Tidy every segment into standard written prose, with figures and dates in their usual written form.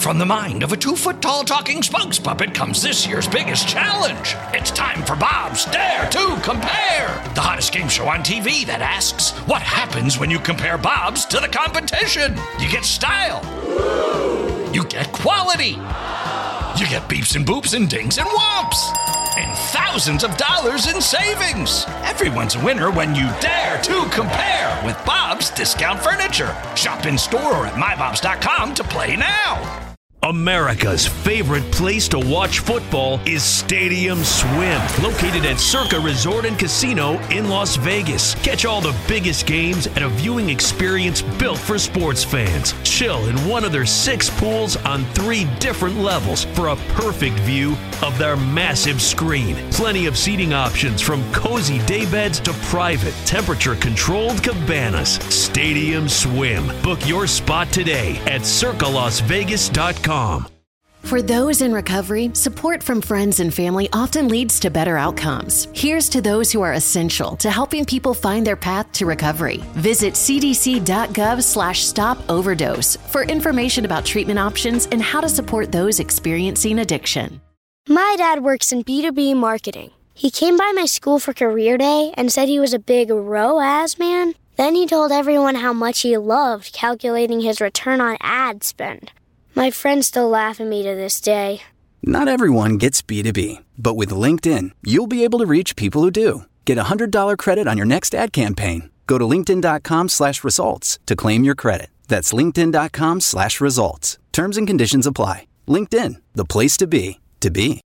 From the mind of a 2-foot-tall talking spokes puppet comes this year's biggest challenge. It's time for Bob's Dare to Compare, the hottest game show on TV that asks, what happens when you compare Bob's to the competition? You get style. You get quality. You get beeps and boops and dings and whomps. And thousands of dollars in savings. Everyone's a winner when you dare to compare with Bob's Discount Furniture. Shop in store or at mybobs.com to play now. America's favorite place to watch football is Stadium Swim, located at Circa Resort and Casino in Las Vegas. Catch all the biggest games at a viewing experience built for sports fans. Chill in one of their 6 pools on 3 different levels for a perfect view of their massive screen. Plenty of seating options from cozy daybeds to private, temperature-controlled cabanas. Stadium Swim. Book your spot today at circalasvegas.com. For those in recovery, support from friends and family often leads to better outcomes. Here's to those who are essential to helping people find their path to recovery. Visit cdc.gov/stop-overdose for information about treatment options and how to support those experiencing addiction. My dad works in B2B marketing. He came by my school for career day and said he was a big ROAS man. Then he told everyone how much he loved calculating his return on ad spend. My friends still laugh at me to this day. Not everyone gets B2B, but with LinkedIn, you'll be able to reach people who do. Get a $100 credit on your next ad campaign. Go to linkedin.com/results to claim your credit. That's linkedin.com/results. Terms and conditions apply. LinkedIn, the place to be, to be.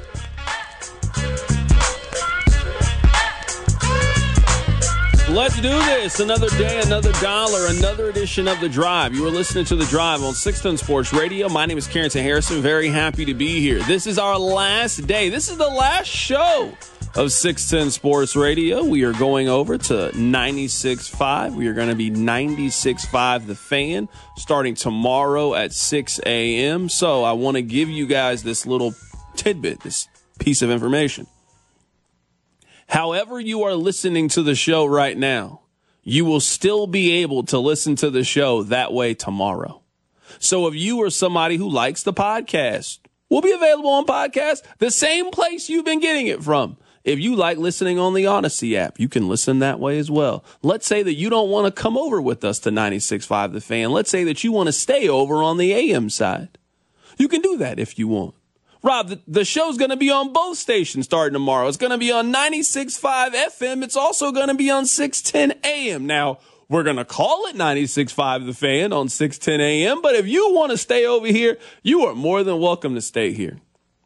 Let's do this. Another day, another dollar, another edition of The Drive. You are listening to The Drive on 610 Sports Radio. My name is Carrington Harrison. Very happy to be here. This is our last day. This is the last show of 610 Sports Radio. We are going over to 96.5. We are going to be 96.5 The Fan starting tomorrow at 6 a.m. So I want to give you guys this little tidbit, this piece of information. However you are listening to the show right now, you will still be able to listen to the show that way tomorrow. So if you are somebody who likes the podcast, we'll be available on podcast, the same place you've been getting it from. If you like listening on the Odyssey app, you can listen that way as well. Let's say that you don't want to come over with us to 96.5 The Fan. Let's say that you want to stay over on the AM side. You can do that if you want. Rob, the show's going to be on both stations starting tomorrow. It's going to be on 96.5 FM. It's also going to be on 610 AM. Now, we're going to call it 96.5 The Fan on 610 AM, but if you want to stay over here, you are more than welcome to stay here.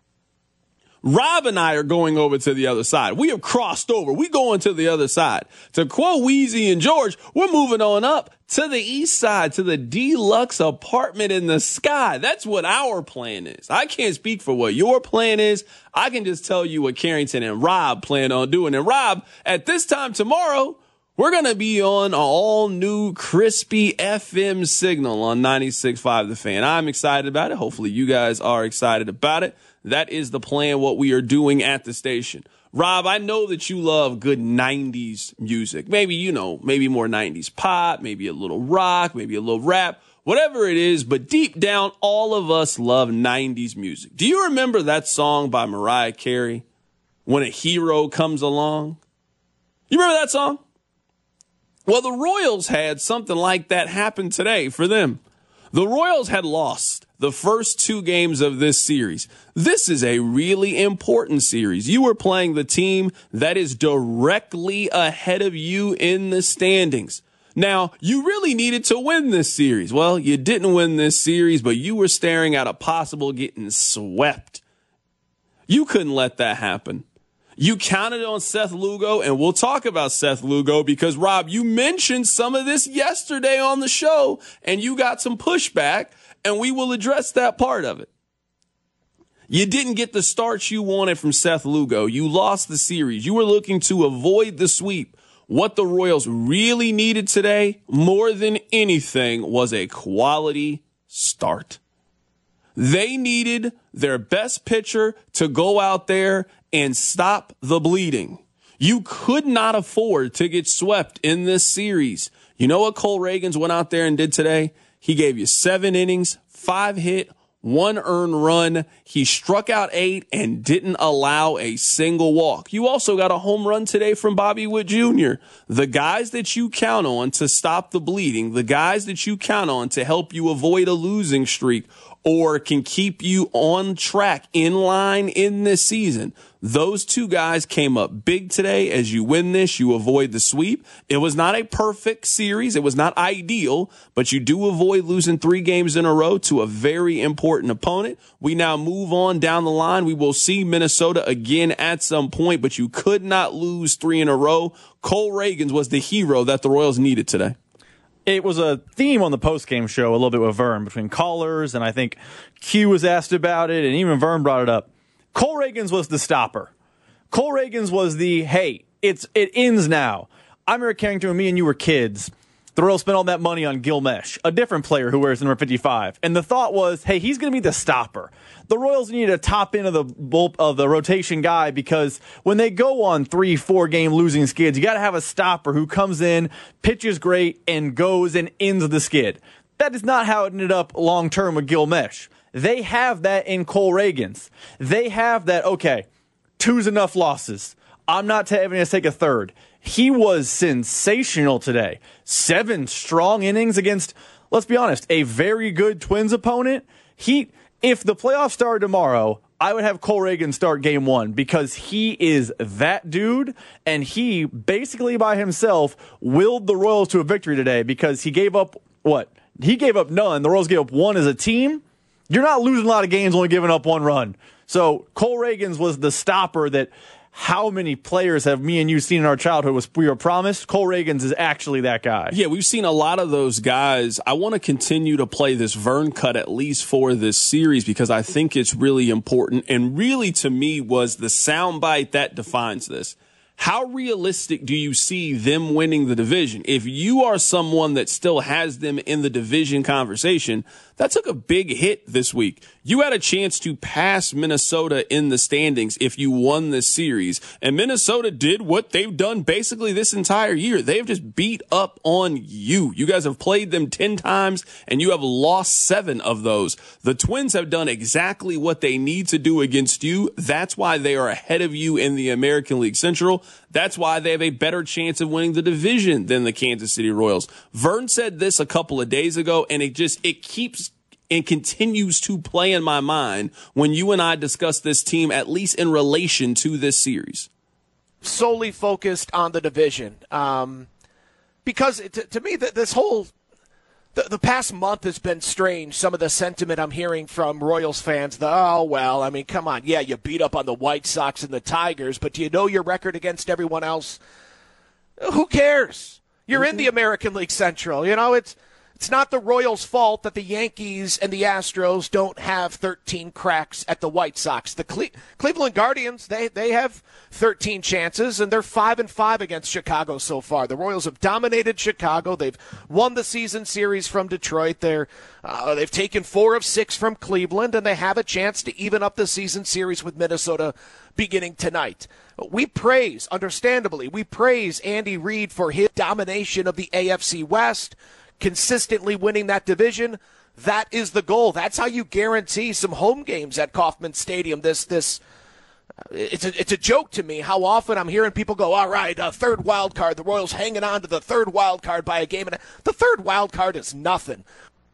Rob and I are going over to the other side. We have crossed over. We going to the other side. To quote Wheezy and George, we're moving on up to the east side, to the deluxe apartment in the sky. That's what our plan is. I can't speak for what your plan is. I can just tell you what Carrington and Rob plan on doing. And Rob, at this time tomorrow, we're going to be on an all-new crispy FM signal on 96.5 The Fan. I'm excited about it. Hopefully you guys are excited about it. That is the plan, what we are doing at the station. Rob, I know that you love good 90s music. Maybe, maybe more 90s pop, maybe a little rock, maybe a little rap, whatever it is. But deep down, all of us love 90s music. Do you remember that song by Mariah Carey, When a Hero Comes Along? You remember that song? Well, the Royals had something like that happen today for them. The Royals had lost the first 2 games of this series. This is a really important series. You are playing the team that is directly ahead of you in the standings. Now, you really needed to win this series. Well, you didn't win this series, but you were staring at a possible getting swept. You couldn't let that happen. You counted on Seth Lugo, and we'll talk about Seth Lugo because, Rob, you mentioned some of this yesterday on the show, and you got some pushback, and we will address that part of it. You didn't get the start you wanted from Seth Lugo. You lost the series. You were looking to avoid the sweep. What the Royals really needed today, more than anything, was a quality start. They needed their best pitcher to go out there and stop the bleeding. You could not afford to get swept in this series. You know what Cole Reagans went out there and did today? He gave you 7 innings, 5 hit, 1 earned run. He struck out 8 and didn't allow a single walk. You also got a home run today from Bobby Witt Jr. The guys that you count on to stop the bleeding, the guys that you count on to help you avoid a losing streak or can keep you on track, in line in this season, those 2 guys came up big today. As you win this, you avoid the sweep. It was not a perfect series. It was not ideal, but you do avoid losing 3 games in a row to a very important opponent. We now move on down the line. We will see Minnesota again at some point, but you could not lose 3 in a row. Cole Ragans was the hero that the Royals needed today. It was a theme on the postgame show a little bit with Vern between callers, and I think Q was asked about it, and even Vern brought it up. Cole Ragans was the stopper. Cole Ragans was the, hey, it ends now. I remember Carrington when me and you were kids. The Royals spent all that money on Gil Mesh, a different player who wears number 55. And the thought was, hey, he's going to be the stopper. The Royals needed a top end of the rotation guy because when they go on 3-4 game losing skids, you got to have a stopper who comes in, pitches great, and goes and ends the skid. That is not how it ended up long term with Gil Mesh. They have that in Cole Ragans. They have that, okay, 2's enough losses. I'm not having to take a third. He was sensational today. 7 strong innings against, let's be honest, a very good Twins opponent. If the playoffs started tomorrow, I would have Cole Ragans start game 1 because he is that dude, and he basically by himself willed the Royals to a victory today because he gave up what? He gave up none. The Royals gave up 1 as a team. You're not losing a lot of games only giving up 1 run. So Cole Ragans was the stopper that how many players have me and you seen in our childhood we were promised? Cole Ragans is actually that guy. Yeah, we've seen a lot of those guys. I want to continue to play this Vern cut at least for this series because I think it's really important and really to me was the soundbite that defines this. How realistic do you see them winning the division? If you are someone that still has them in the division conversation, that took a big hit this week. You had a chance to pass Minnesota in the standings if you won this series. And Minnesota did what they've done basically this entire year. They've just beat up on you. You guys have played them 10 times and you have lost 7 of those. The Twins have done exactly what they need to do against you. That's why they are ahead of you in the American League Central. That's why they have a better chance of winning the division than the Kansas City Royals. Vern said this a couple of days ago, and it keeps and continues to play in my mind when you and I discuss this team, at least in relation to this series. Solely focused on the division. Because to me, this whole the past month has been strange. Some of the sentiment I'm hearing from Royals fans, I mean, come on. Yeah, you beat up on the White Sox and the Tigers, but do you know your record against everyone else? Who cares? You're in the American League Central. You know, it's not the Royals' fault that the Yankees and the Astros don't have 13 cracks at the White Sox. The Cleveland Guardians, they have 13 chances, and they're 5-5 against Chicago so far. The Royals have dominated Chicago. They've won the season series from Detroit. They've taken 4 of 6 from Cleveland, and they have a chance to even up the season series with Minnesota beginning tonight. Understandably, we praise Andy Reid for his domination of the AFC West, consistently winning that division. That is the goal. That's how you guarantee some home games at Kauffman Stadium. It's a joke to me how often I'm hearing people go, all right, third wild card, the Royals hanging on to the third wild card by a game. And the third wild card is nothing.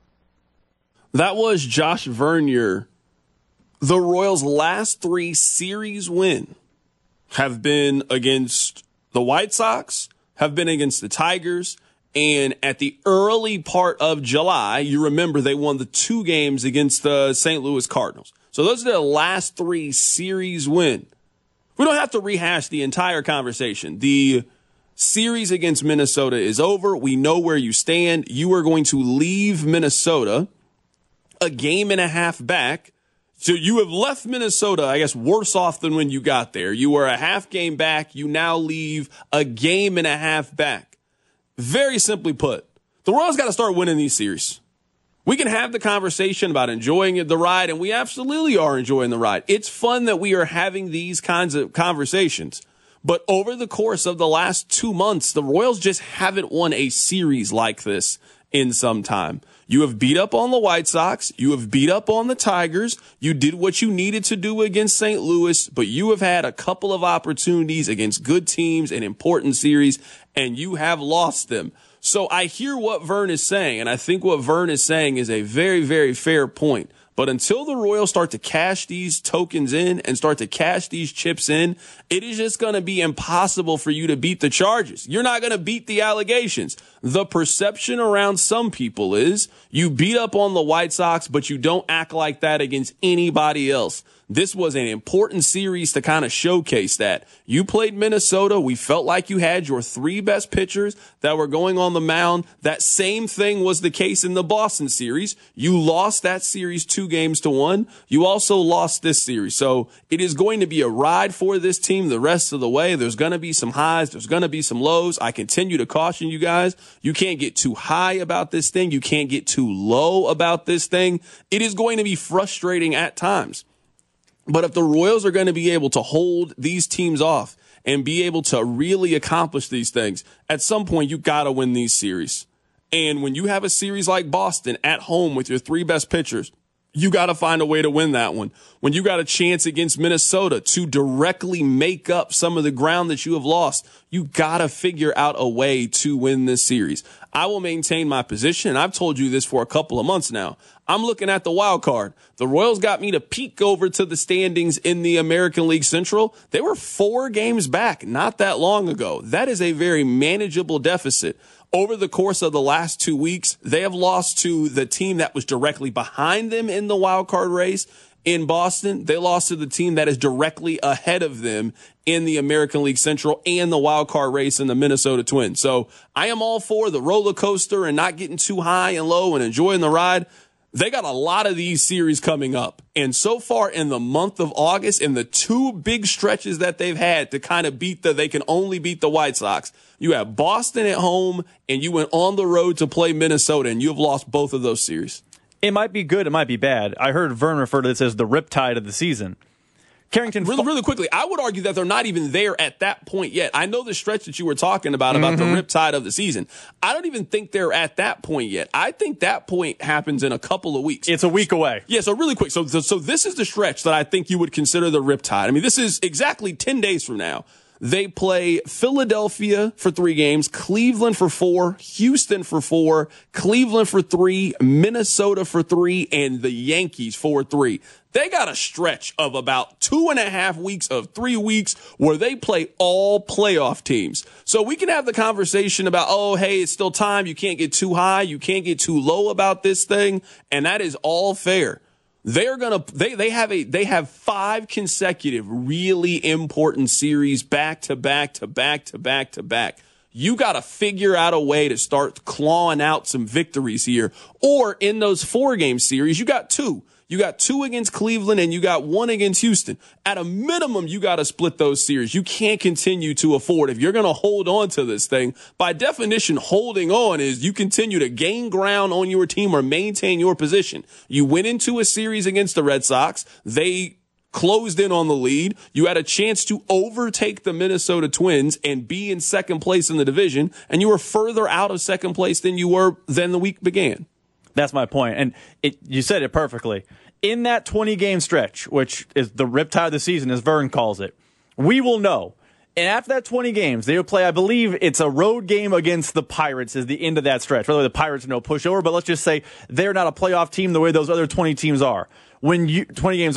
That was Josh Vernier. The Royals' last 3 series wins have been against the White Sox, have been against the Tigers, and at the early part of July, you remember they won the 2 games against the St. Louis Cardinals. So those are the last 3 series wins. We don't have to rehash the entire conversation. The series against Minnesota is over. We know where you stand. You are going to leave Minnesota a game and a half back. So you have left Minnesota, I guess, worse off than when you got there. You were a half game back. You now leave a game and a half back. Very simply put, the Royals got to start winning these series. We can have the conversation about enjoying the ride, and we absolutely are enjoying the ride. It's fun that we are having these kinds of conversations. But over the course of the last 2 months, the Royals just haven't won a series like this. in some time. You have beat up on the White Sox. You have beat up on the Tigers. You did what you needed to do against St. Louis, but you have had a couple of opportunities against good teams in important series, and you have lost them. So I hear what Vern is saying, and I think what Vern is saying is a very, very fair point. But until the Royals start to cash these tokens in and start to cash these chips in, it is just going to be impossible for you to beat the charges. You're not going to beat the allegations. The perception around some people is you beat up on the White Sox, but you don't act like that against anybody else. This was an important series to kind of showcase that. You played Minnesota. We felt like you had your three best pitchers that were going on the mound. That same thing was the case in the Boston series. You lost that series 2-1. You also lost this series. So it is going to be a ride for this team the rest of the way. There's going to be some highs. There's going to be some lows. I continue to caution you guys. You can't get too high about this thing. You can't get too low about this thing. It is going to be frustrating at times. But if the Royals are going to be able to hold these teams off and be able to really accomplish these things, at some point you got to win these series. And when you have a series like Boston at home with your three best pitchers, you got to find a way to win that one. When you got a chance against Minnesota to directly make up some of the ground that you have lost, you got to figure out a way to win this series. I will maintain my position, and I've told you this for a couple of months now. I'm looking at the wild card. The Royals got me to peek over to the standings in the American League Central. They were 4 games back not that long ago. That is a very manageable deficit. Over the course of the last 2 weeks, they have lost to the team that was directly behind them in the wild card race in Boston. They lost to the team that is directly ahead of them in the American League Central and the wild card race in the Minnesota Twins. So I am all for the roller coaster and not getting too high and low and enjoying the ride. They got a lot of these series coming up. And so far in the month of August, in the 2 big stretches that they've had to kind of they can only beat the White Sox, you have Boston at home and you went on the road to play Minnesota, and you have lost both of those series. It might be good. It might be bad. I heard Vern refer to this as the riptide of the season. Carrington, really quickly, I would argue that they're not even there at that point yet. I know the stretch that you were talking about the riptide of the season. I don't even think they're at that point yet. I think that point happens in a couple of weeks. It's a week away. Yeah, so really quick. So this is the stretch that I think you would consider the riptide. I mean, this is exactly 10 days from now. They play Philadelphia for 3 games, Cleveland for 4, Houston for 4, Cleveland for 3, Minnesota for 3, and the Yankees for 3. They got a stretch of about 2.5 weeks of 3 weeks where they play all playoff teams. So we can have the conversation about, oh, hey, it's still time. You can't get too high. You can't get too low about this thing. And that is all fair. They have 5 consecutive really important series back to back to back to back to back. You got to figure out a way to start clawing out some victories here. Or in those 4-game series, you got 2. You got 2 against Cleveland and you got 1 against Houston. At a minimum, you got to split those series. You can't continue to afford. If you're going to hold on to this thing, by definition, holding on is you continue to gain ground on your team or maintain your position. You went into a series against the Red Sox. They closed in on the lead. You had a chance to overtake the Minnesota Twins and be in second place in the division, and you were further out of second place than you were than the week began. That's my point. And you said it perfectly. In that 20-game stretch, which is the riptide of the season, as Vern calls it, we will know. And after that 20 games, they will play, I believe it's a road game against the Pirates is the end of that stretch. By the way, the Pirates are no pushover, but let's just say they're not a playoff team the way those other 20 games are. When you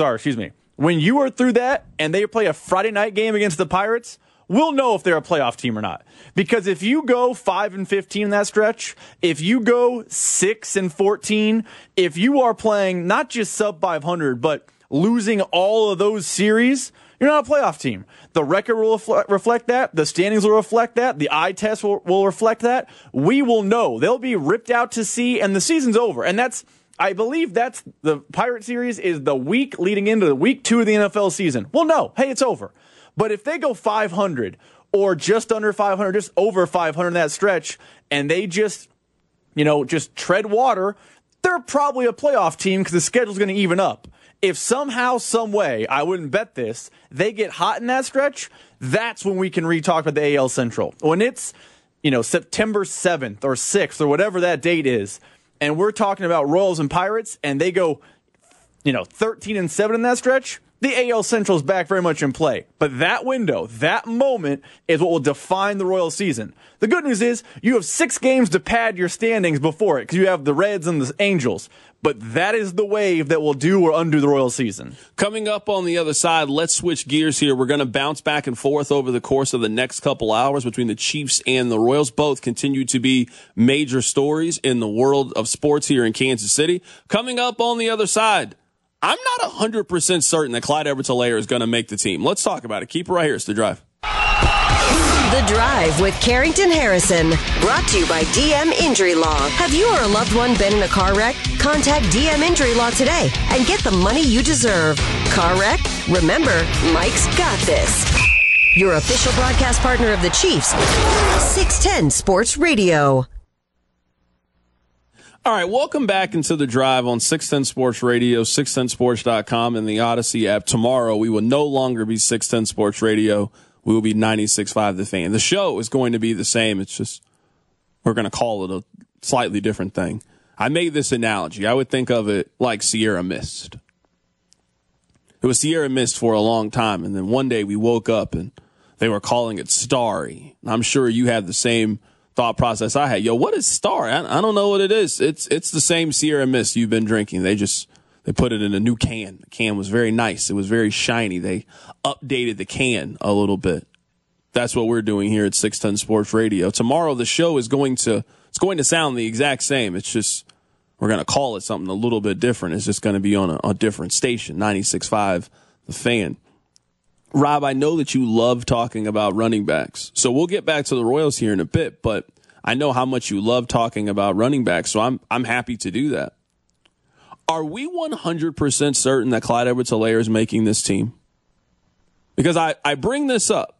are through that and they play a Friday night game against the Pirates, we'll know if they're a playoff team or not. Because if you go 5-15 in that stretch, if you go 6-14, if you are playing not just sub 500, but losing all of those series, you're not a playoff team. The record will reflect that. The standings will reflect that. The eye test will reflect that. We will know. They'll be ripped out to sea, and the season's over. And I believe that's the Pirate series is the week leading into the week 2 of the NFL season. Well, no. Hey, it's over. But if they go 500 or just under 500, just over 500 in that stretch, and they just tread water, they're probably a playoff team because the schedule's going to even up. If somehow, some way, I wouldn't bet this, they get hot in that stretch, that's when we can re-talk about the AL Central. When it's September 7th or 6th or whatever that date is, and we're talking about Royals and Pirates, and they go, 13-7 in that stretch, the AL Central's back very much in play. But that window, that moment, is what will define the Royals season. The good news is you have 6 games to pad your standings before it because you have the Reds and the Angels. But that is the wave that will do or undo the Royals season. Coming up on the other side, let's switch gears here. We're going to bounce back and forth over the course of the next couple hours between the Chiefs and the Royals. Both continue to be major stories in the world of sports here in Kansas City. Coming up on the other side, I'm not 100% certain that Clyde Edwards-Helaire is going to make the team. Let's talk about it. Keep it right here. It's The Drive. The Drive with Carrington Harrison. Brought to you by DM Injury Law. Have you or a loved one been in a car wreck? Contact DM Injury Law today and get the money you deserve. Car wreck? Remember, Mike's got this. Your official broadcast partner of the Chiefs, 610 Sports Radio. All right, welcome back into The Drive on 610 Sports Radio, 610sports.com, and the Odyssey app. Tomorrow, we will no longer be 610 Sports Radio. We will be 96.5 The Fan. The show is going to be the same. It's just we're going to call it a slightly different thing. I made this analogy. I would think of it like Sierra Mist. It was Sierra Mist for a long time, and then one day we woke up and they were calling it Starry. I'm sure you had the same thought process I had. Yo, what is Starry? I don't know what it is. It's the same Sierra Mist you've been drinking. They put it in a new can. The can was very nice. It was very shiny. They updated the can a little bit. That's what we're doing here at 610 Sports Radio. Tomorrow the show is going to sound the exact same. It's just we're going to call it something a little bit different. It's just going to be on a different station, 96.5 The Fan. Rob, I know that you love talking about running backs. So we'll get back to the Royals here in a bit, but I know how much you love talking about running backs, so I'm happy to do that. Are we 100% certain that Clyde Edwards-Helaire is making this team? Because I bring this up.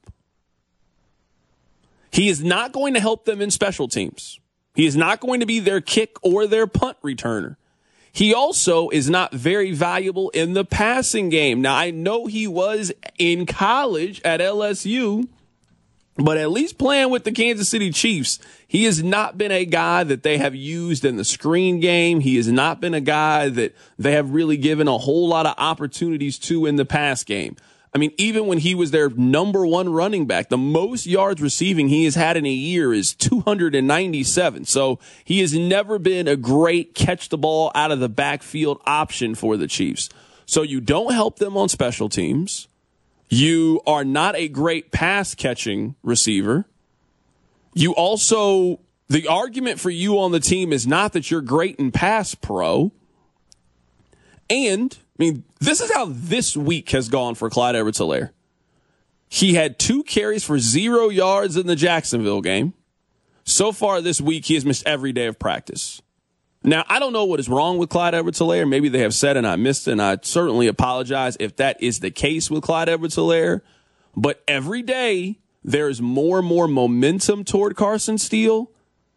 He is not going to help them in special teams. He is not going to be their kick or their punt returner. He also is not very valuable in the passing game. Now, I know he was in college at LSU, but at least playing with the Kansas City Chiefs, he has not been a guy that they have used in the screen game. He has not been a guy that they have really given a whole lot of opportunities to in the pass game. I mean, even when he was their number one running back, the most yards receiving he has had in a year is 297. So he has never been a great catch the ball out of the backfield option for the Chiefs. So you don't help them on special teams. You are not a great pass catching receiver. You also, the argument for you on the team is not that you're great in pass pro. And, I mean, this is how this week has gone for Clyde Edwards-Helaire. He had 2 carries for 0 yards in the Jacksonville game. So far this week, he has missed every day of practice. Now, I don't know what is wrong with Clyde Edwards-Helaire. Maybe they have said and I missed it, and I certainly apologize if that is the case with Clyde Edwards-Helaire. But every day, there is more and more momentum toward Carson Steele.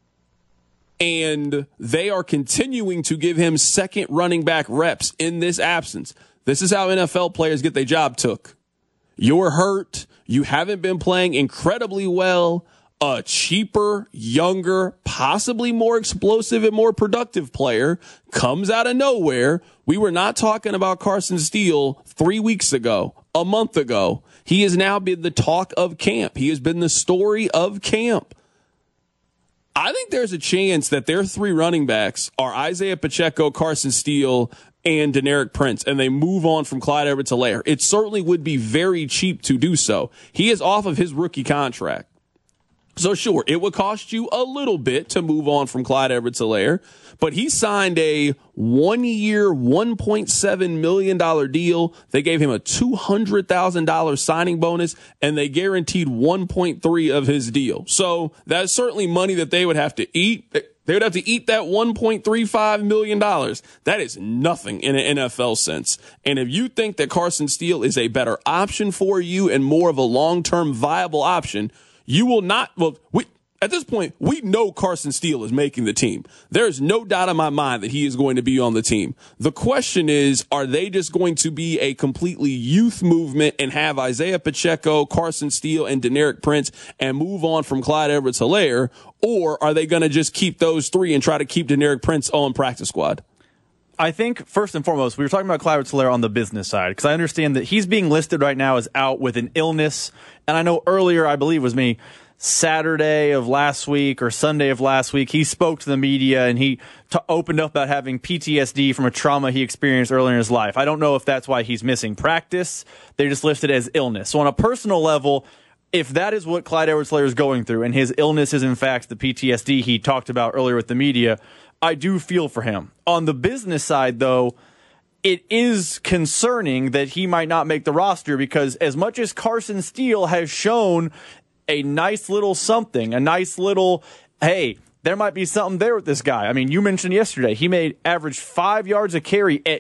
And they are continuing to give him second running back reps in this absence. This is how NFL players get their job took. You're hurt. You haven't been playing incredibly well. A cheaper, younger, possibly more explosive and more productive player comes out of nowhere. We were not talking about Carson Steele 3 weeks ago, a month ago. He has now been the talk of camp. He has been the story of camp. I think there's a chance that their 3 running backs are Isaiah Pacheco, Carson Steele, and Deneric Prince, and they move on from Clyde Edwards-Helaire. It certainly would be very cheap to do so. He is off of his rookie contract. So sure, it would cost you a little bit to move on from Clyde Edwards-Helaire, but he signed a 1-year, $1.7 million deal. They gave him a $200,000 signing bonus, and they guaranteed 1.3 of his deal. So that's certainly money that they would have to eat. They would have to eat that $1.35 million. That is nothing in an NFL sense. And if you think that Carson Steele is a better option for you and more of a long-term viable option, you will not. Well, At this point, we know Carson Steele is making the team. There's no doubt in my mind that he is going to be on the team. The question is, are they just going to be a completely youth movement and have Isaiah Pacheco, Carson Steele, and Deneric Prince and move on from Clyde Edwards-Helaire? Or are they going to just keep those three and try to keep Deneric Prince on practice squad? I think, first and foremost, we were talking about Clyde Edwards-Helaire on the business side, because I understand that he's being listed right now as out with an illness. And I know earlier, I believe it was Saturday of last week or Sunday of last week, he spoke to the media and he opened up about having PTSD from a trauma he experienced earlier in his life. I don't know if that's why he's missing practice. They just listed it as illness. So on a personal level, if that is what Clyde Edwards-Helaire is going through and his illness is in fact the PTSD he talked about earlier with the media, I do feel for him. On the business side, though, it is concerning that he might not make the roster, because as much as Carson Steele has shown a nice little something, a nice little, hey, there might be something there with this guy. I mean, you mentioned yesterday, he averaged 5 yards a carry at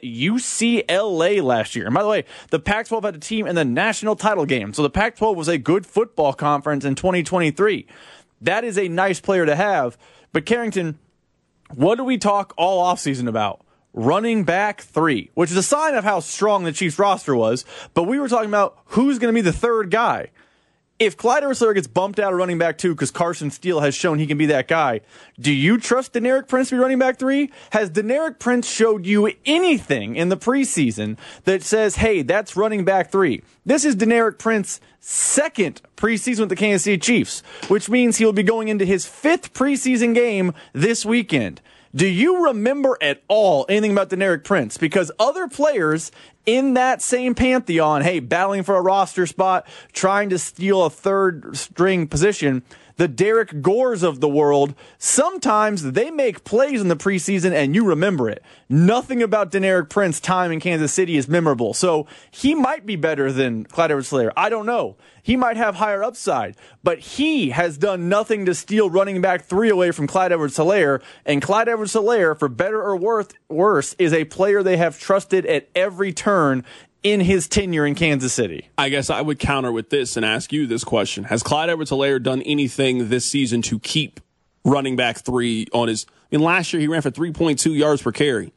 UCLA last year. And by the way, the Pac-12 had a team in the national title game. So the Pac-12 was a good football conference in 2023. That is a nice player to have. But Carrington, what do we talk all offseason about? Running back 3, which is a sign of how strong the Chiefs roster was. But we were talking about who's going to be the third guy. If Clyde Edwards-Helaire gets bumped out of running back 2 because Carson Steele has shown he can be that guy, do you trust Deneric Prince to be running back 3? Has Deneric Prince showed you anything in the preseason that says, hey, that's running back 3? This is Deneric Prince's second preseason with the Kansas City Chiefs, which means he'll be going into his 5th preseason game this weekend. Do you remember at all anything about Deneric Prince? Because other players in that same pantheon, hey, battling for a roster spot, trying to steal a third string position, the Derek Gores of the world, sometimes they make plays in the preseason and you remember it. Nothing about Deneric Prince's time in Kansas City is memorable. So he might be better than Clyde Edwards-Helaire. I don't know. He might have higher upside, but he has done nothing to steal running back 3 away from Clyde Edwards-Helaire. And Clyde Edwards-Helaire, for better or worse, is a player they have trusted at every turn in his tenure in Kansas City. I guess I would counter with this and ask you this question. Has Clyde Edwards-Helaire done anything this season to keep running back 3 on his... I mean, last year he ran for 3.2 yards per carry.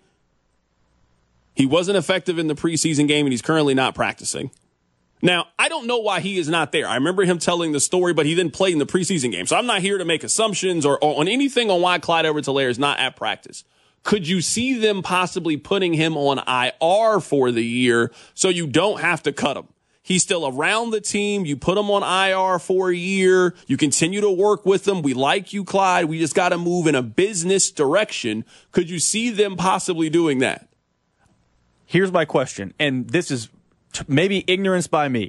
He wasn't effective in the preseason game, and he's currently not practicing. Now, I don't know why he is not there. I remember him telling the story, but he didn't play in the preseason game. So I'm not here to make assumptions or on anything on why Clyde Edwards-Helaire is not at practice. Could you see them possibly putting him on IR for the year so you don't have to cut him? He's still around the team. You put him on IR for a year. You continue to work with him. We like you, Clyde. We just got to move in a business direction. Could you see them possibly doing that? Here's my question, and this is maybe ignorance by me.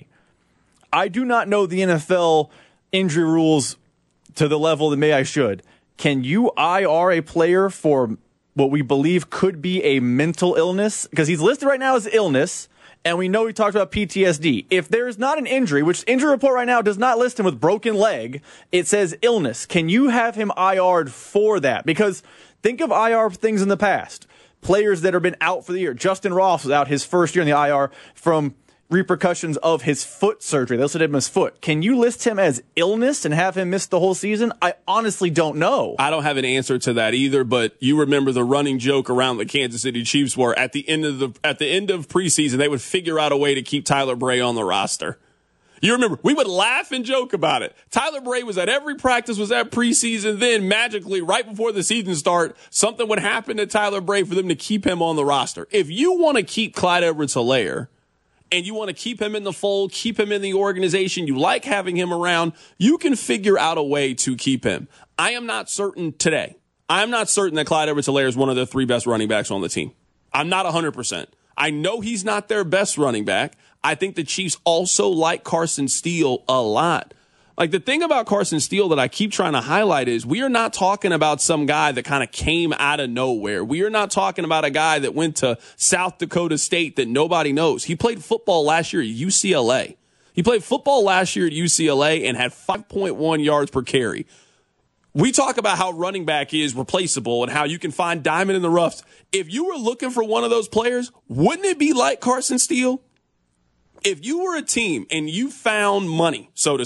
I do not know the NFL injury rules to the level that I should. Can you IR a player for what we believe could be a mental illness? Because he's listed right now as illness, and we know he talked about PTSD. If there's not an injury, which injury report right now does not list him with broken leg, it says illness. Can you have him IR'd for that? Because think of IR things in the past. Players that have been out for the year. Justin Ross was out his first year in the IR from repercussions of his foot surgery. They also did him his foot. Can you list him as illness and have him miss the whole season? I honestly don't know. I don't have an answer to that either, but you remember the running joke around the Kansas City Chiefs where at the end of preseason, they would figure out a way to keep Tyler Bray on the roster. You remember, we would laugh and joke about it. Tyler Bray was at every practice, was at preseason. Then magically, right before the season start, something would happen to Tyler Bray for them to keep him on the roster. If you want to keep Clyde Edwards-Helaire and you want to keep him in the fold, keep him in the organization, you like having him around, you can figure out a way to keep him. I am not certain today. I am not certain that Clyde Edwards-Helaire is one of the 3 best running backs on the team. I'm not 100%. I know he's not their best running back. I think the Chiefs also like Carson Steele a lot. Like, the thing about Carson Steele that I keep trying to highlight is we are not talking about some guy that kind of came out of nowhere. We are not talking about a guy that went to South Dakota State that nobody knows. He played football last year at UCLA. He played football last year at UCLA and had 5.1 yards per carry. We talk about how running back is replaceable and how you can find diamond in the rough. If you were looking for one of those players, wouldn't it be like Carson Steele? If you were a team and you found money, so to speak,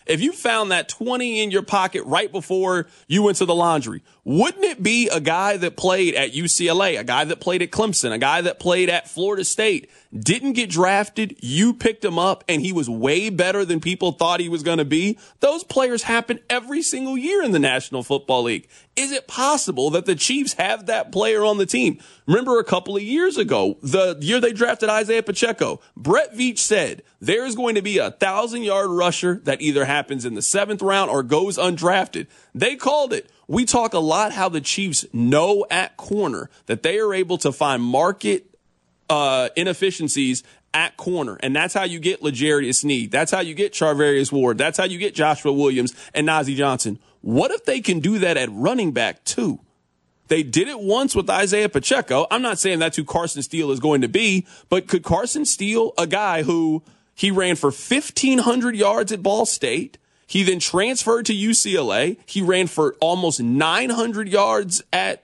If you found that 20 in your pocket right before you went to the laundry, wouldn't it be a guy that played at UCLA, a guy that played at Clemson, a guy that played at Florida State, didn't get drafted, you picked him up, and he was way better than people thought he was going to be? Those players happen every single year in the National Football League. Is it possible that the Chiefs have that player on the team? Remember a couple of years ago, the year they drafted Isaiah Pacheco, Brett Veach said there's going to be a 1,000-yard rusher that either happens in the 7th round or goes undrafted. They called it. We talk a lot how the Chiefs know at corner that they are able to find market inefficiencies at corner. And that's how you get L'Jarius Sneed. That's how you get Charvarius Ward. That's how you get Joshua Williams and Najee Johnson. What if they can do that at running back too? They did it once with Isaiah Pacheco. I'm not saying that's who Carson Steele is going to be, but could Carson Steele, a guy who he ran for 1,500 yards at Ball State, he then transferred to UCLA, he ran for almost 900 yards at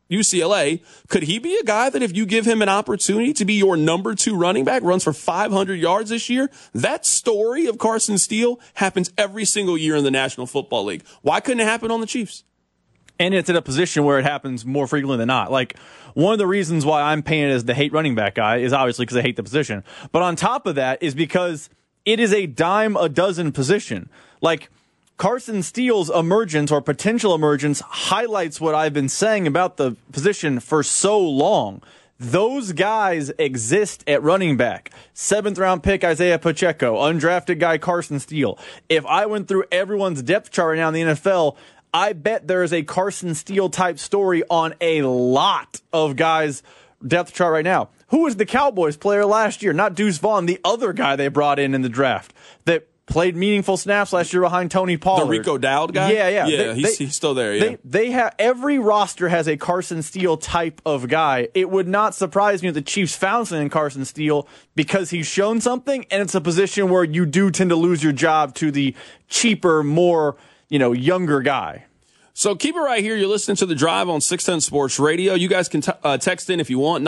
UCLA. Could he be a guy that if you give him an opportunity to be your number 2 running back, runs for 500 yards this year? That story of Carson Steele happens every single year in the National Football League. Why couldn't it happen on the Chiefs? And it's in a position where it happens more frequently than not. Like, one of the reasons why I'm painted as the hate running back guy is obviously because I hate the position. But on top of that is because it is a dime a dozen position. Like, Carson Steele's emergence or potential emergence highlights what I've been saying about the position for so long. Those guys exist at running back. 7th round pick Isaiah Pacheco, undrafted guy Carson Steele. If I went through everyone's depth chart right now in the NFL, I bet there is a Carson Steele type story on a lot of guys' depth chart right now. Who was the Cowboys player last year? Not Deuce Vaughn, the other guy they brought in the draft that played meaningful snaps last year behind Tony Pollard. The Rico Dowd guy? Yeah. He's still there, yeah. They have, every roster has a Carson Steele type of guy. It would not surprise me if the Chiefs found something in Carson Steele because he's shown something, and it's a position where you do tend to lose your job to the cheaper, more, younger guy. So keep it right here. You're listening to The Drive on 610 Sports Radio. You guys can text in if you want,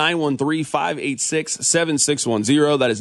913-586-7610. That is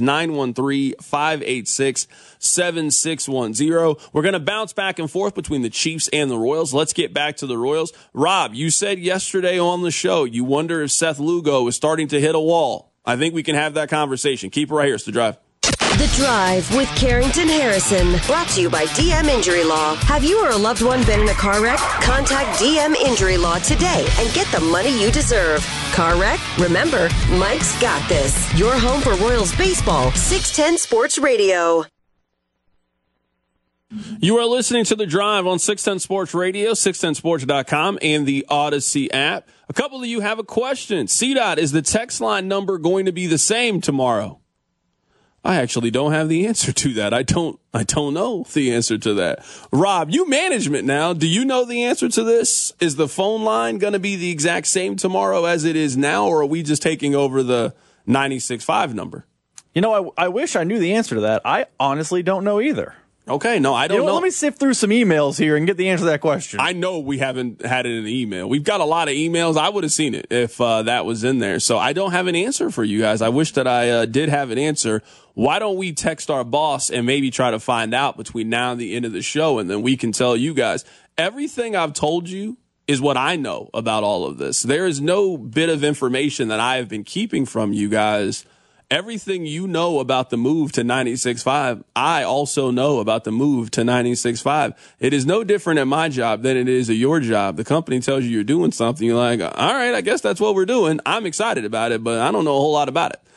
913-586-7610. We're going to bounce back and forth between the Chiefs and the Royals. Let's get back to the Royals. Rob, you said yesterday on the show you wonder if Seth Lugo is starting to hit a wall. I think we can have that conversation. Keep it right here. It's The Drive. The Drive with Carrington Harrison. Brought to you by DM Injury Law. Have you or a loved one been in a car wreck? Contact DM Injury Law today and get the money you deserve. Car wreck? Remember, Mike's got this. Your home for Royals baseball. 610 Sports Radio. You are listening to The Drive on 610 Sports Radio, 610sports.com, and the Odyssey app. A couple of you have a question. CDOT, is the text line number going to be the same tomorrow? I actually don't have the answer to that. I don't know the answer to that. Rob, you management now. Do you know the answer to this? Is the phone line going to be the exact same tomorrow as it is now, or are we just taking over the 96.5 number? I wish I knew the answer to that. I honestly don't know either. Okay, no, I don't know. Let me sift through some emails here and get the answer to that question. I know we haven't had it in the email. We've got a lot of emails. I would have seen it if that was in there. So I don't have an answer for you guys. I wish that I did have an answer. Why don't we text our boss and maybe try to find out between now and the end of the show, and then we can tell you guys. Everything I've told you is what I know about all of this. There is no bit of information that I have been keeping from you guys. Everything you know about the move to 96.5, I also know about the move to 96.5. It is no different at my job than it is at your job. The company tells you you're doing something. You're like, all right, I guess that's what we're doing. I'm excited about it, but I don't know a whole lot about it.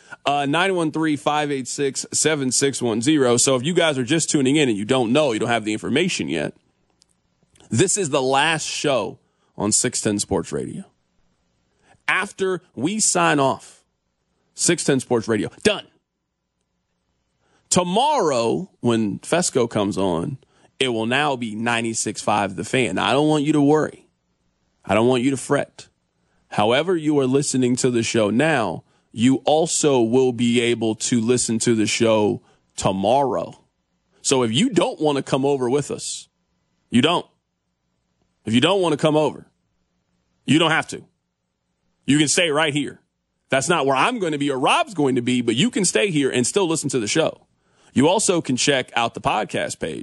913-586-7610. So if you guys are just tuning in and you don't have the information yet, this is the last show on 610 Sports Radio. After we sign off, 610 Sports Radio. Done. Tomorrow, when Fesco comes on, it will now be 96.5 The Fan. Now, I don't want you to worry. I don't want you to fret. However you are listening to the show now, you also will be able to listen to the show tomorrow. So if you don't want to come over with us, you don't. If you don't want to come over, you don't have to. You can stay right here. That's not where I'm going to be or Rob's going to be, but you can stay here and still listen to the show. You also can check out the podcast page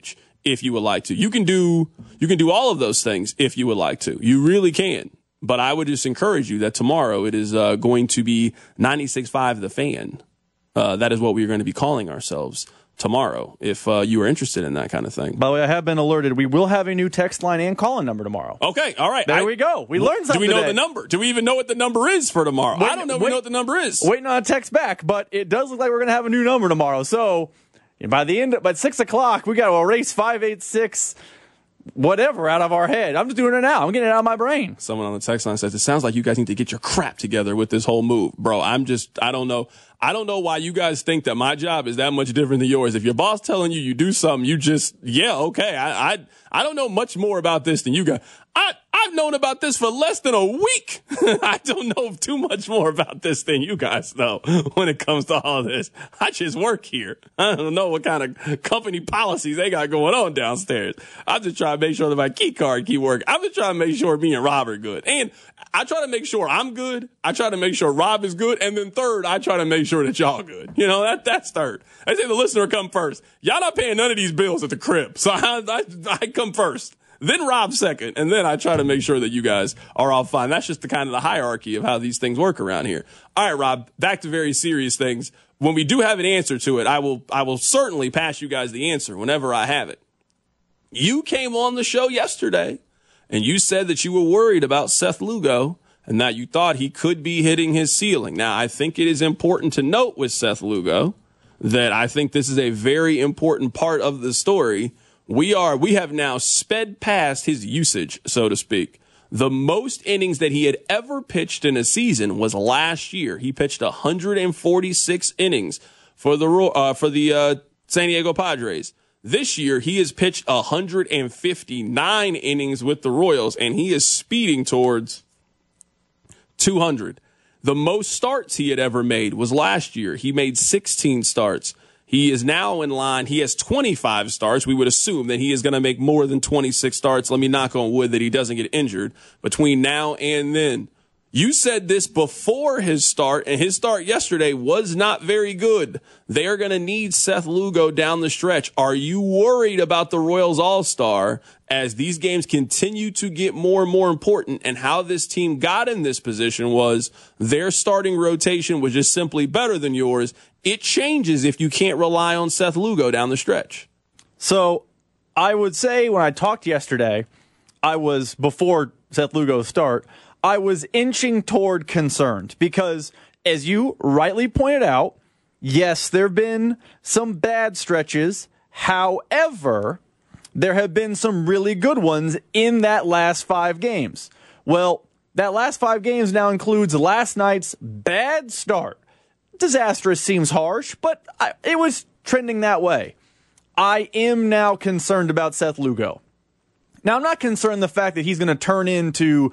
if you would like to. You can do all of those things if you would like to. You really can. But I would just encourage you that tomorrow it is going to be 96.5 The Fan. That is what we are going to be calling ourselves tomorrow, if you are interested in that kind of thing. By the way, I have been alerted. We will have a new text line and call-in number tomorrow. Okay, all right. There we go. We learned something Do we know today. the number? Do we even know what the number is for tomorrow? I don't know if we know what the number is. Waiting on a text back, but it does look like we're going to have a new number tomorrow. So by 6 o'clock, we got to erase 586 whatever out of our head. I'm just doing it now. I'm getting it out of my brain. Someone on the text line says, it sounds like you guys need to get your crap together with this whole move. Bro, I don't know. I don't know why you guys think that my job is that much different than yours. If your boss telling you do something, you just, okay. I don't know much more about this than you guys. I've known about this for less than a week. I don't know too much more about this than you guys know when it comes to all this. I just work here. I don't know what kind of company policies they got going on downstairs. I'm just trying to make sure that my key card keep working. I'm just trying to make sure me and Rob are good. And I try to make sure I'm good. I try to make sure Rob is good. And then third, I try to make sure that y'all good. That's third. I say the listener come first. Y'all not paying none of these bills at the crib. So I come first. Then Rob second, and then I try to make sure that you guys are all fine. That's just the kind of the hierarchy of how these things work around here. All right, Rob, back to very serious things. When we do have an answer to it, I will certainly pass you guys the answer whenever I have it. You came on the show yesterday, and you said that you were worried about Seth Lugo and that you thought he could be hitting his ceiling. Now, I think it is important to note with Seth Lugo that I think this is a very important part of the story. We have now sped past his usage, so to speak. The most innings that he had ever pitched in a season was last year. He pitched 146 innings for the San Diego Padres. This year, he has pitched 159 innings with the Royals, and he is speeding towards 200. The most starts he had ever made was last year. He made 16 starts. He is now in line. He has 25 starts. We would assume that he is going to make more than 26 starts. Let me knock on wood that he doesn't get injured between now and then. You said this before his start, and his start yesterday was not very good. They are going to need Seth Lugo down the stretch. Are you worried about the Royals All-Star as these games continue to get more and more important, and how this team got in this position was their starting rotation was just simply better than yours? It changes if you can't rely on Seth Lugo down the stretch. So I would say when I talked yesterday, before Seth Lugo's start, I was inching toward concerned because, as you rightly pointed out, yes, there have been some bad stretches. However, there have been some really good ones in that last 5 games. Well, that last 5 games now includes last night's bad start. Disastrous seems harsh, but it was trending that way. I am now concerned about Seth Lugo. Now, I'm not concerned the fact that he's going to turn into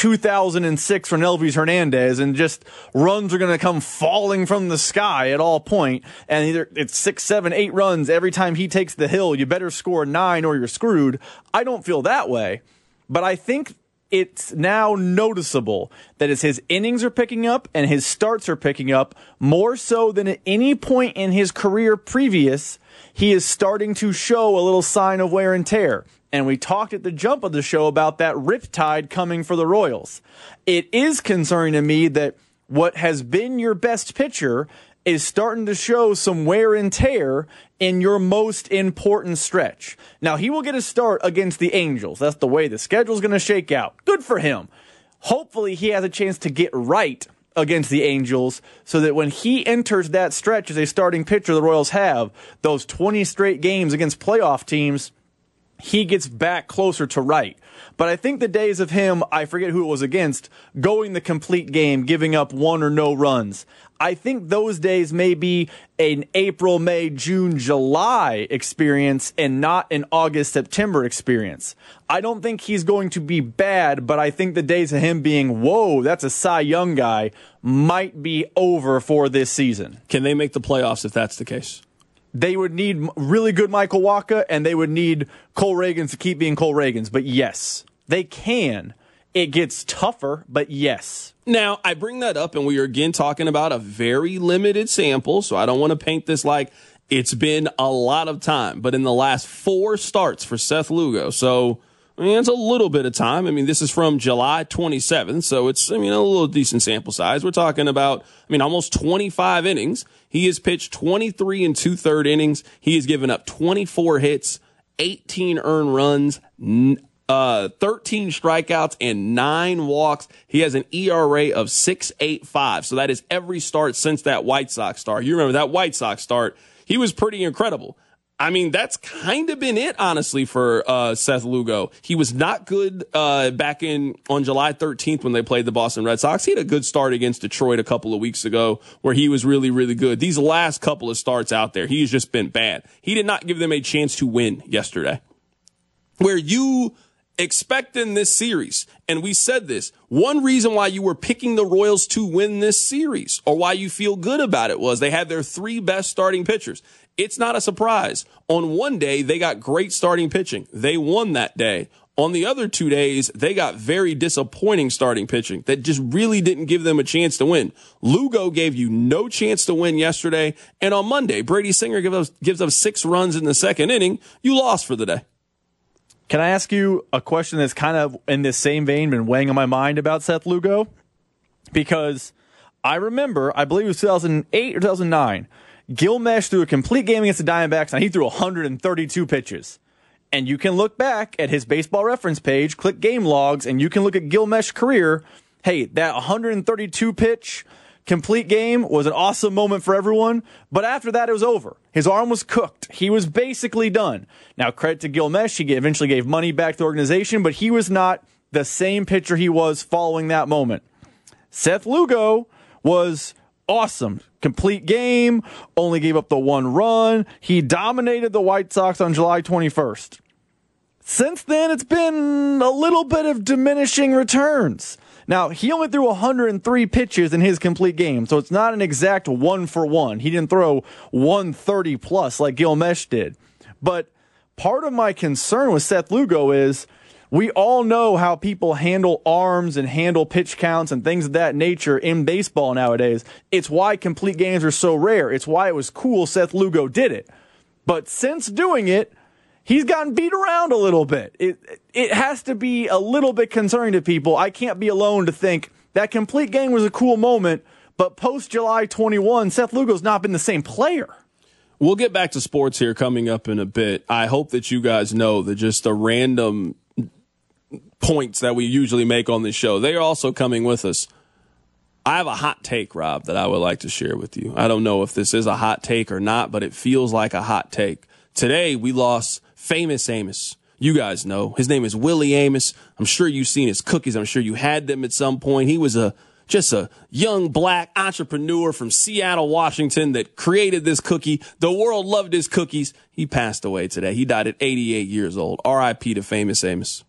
2006 from Elvis Hernandez and just runs are going to come falling from the sky at all point. And either it's 6, 7, 8 runs every time he takes the hill. You better score 9 or you're screwed. I don't feel that way. But I think it's now noticeable that as his innings are picking up and his starts are picking up, more so than at any point in his career previous, he is starting to show a little sign of wear and tear. And we talked at the jump of the show about that riptide coming for the Royals. It is concerning to me that what has been your best pitcher is starting to show some wear and tear in your most important stretch. Now, he will get a start against the Angels. That's the way the schedule's going to shake out. Good for him. Hopefully, he has a chance to get right against the Angels so that when he enters that stretch as a starting pitcher the Royals have, those 20 straight games against playoff teams, he gets back closer to right. But I think the days of him, I forget who it was against, going the complete game, giving up 1 or no runs, I think those days may be an April, May, June, July experience and not an August, September experience. I don't think he's going to be bad, but I think the days of him being, whoa, that's a Cy Young guy, might be over for this season. Can they make the playoffs if that's the case? They would need really good Michael Wacha, and they would need Cole Reagans to keep being Cole Reagans. But yes, they can. It gets tougher, but yes. Now, I bring that up, and we are again talking about a very limited sample, so I don't want to paint this like It's been a lot of time, but in the last 4 starts for Seth Lugo, so it's a little bit of time. This is from July 27th, so it's, a little decent sample size. We're talking about, almost 25 innings. He has pitched 23 and 2/3 innings. He has given up 24 hits, 18 earned runs, 13 strikeouts, and 9 walks. He has an ERA of 6.85, so that is every start since that White Sox start. You remember that White Sox start. He was pretty incredible. That's kind of been it, honestly, for Seth Lugo. He was not good back on July 13th when they played the Boston Red Sox. He had a good start against Detroit a couple of weeks ago where he was really, really good. These last couple of starts out there, he's just been bad. He did not give them a chance to win yesterday. Where you expect in this series, and we said this, one reason why you were picking the Royals to win this series, or why you feel good about it, was they had their 3 best starting pitchers. It's not a surprise. On one day, they got great starting pitching. They won that day. On the other 2 days, they got very disappointing starting pitching that just really didn't give them a chance to win. Lugo gave you no chance to win yesterday, and on Monday, Brady Singer gives up 6 runs in the second inning. You lost for the day. Can I ask you a question that's kind of in this same vein, been weighing on my mind about Seth Lugo? Because I remember, I believe it was 2008 or 2009, Gil Mesh threw a complete game against the Diamondbacks, and he threw 132 pitches. And you can look back at his baseball reference page, click game logs, and you can look at Gil Mesh's career. Hey, that 132 pitch complete game was an awesome moment for everyone, but after that, it was over. His arm was cooked. He was basically done. Now, credit to Gil Mesh, he eventually gave money back to the organization, but he was not the same pitcher he was following that moment. Seth Lugo was awesome. Complete game, only gave up the 1 run. He dominated the White Sox on July 21st. Since then, it's been a little bit of diminishing returns. Now, he only threw 103 pitches in his complete game, so it's not an exact 1-for-1. He didn't throw 130 plus like Gil Mesh did. But part of my concern with Seth Lugo is we all know how people handle arms and handle pitch counts and things of that nature in baseball nowadays. It's why complete games are so rare. It's why it was cool Seth Lugo did it. But since doing it, he's gotten beat around a little bit. It has to be a little bit concerning to people. I can't be alone to think that complete game was a cool moment, but post-July 21, Seth Lugo's not been the same player. We'll get back to sports here coming up in a bit. I hope that you guys know that just the random points that we usually make on this show, they are also coming with us. I have a hot take, Rob, that I would like to share with you. I don't know if this is a hot take or not, but it feels like a hot take. Today, we lost Famous Amos. You guys know. His name is Willie Amos. I'm sure you've seen his cookies. I'm sure you had them at some point. He was just a young black entrepreneur from Seattle, Washington that created this cookie. The world loved his cookies. He passed away today. He died at 88 years old. R.I.P. to Famous Amos.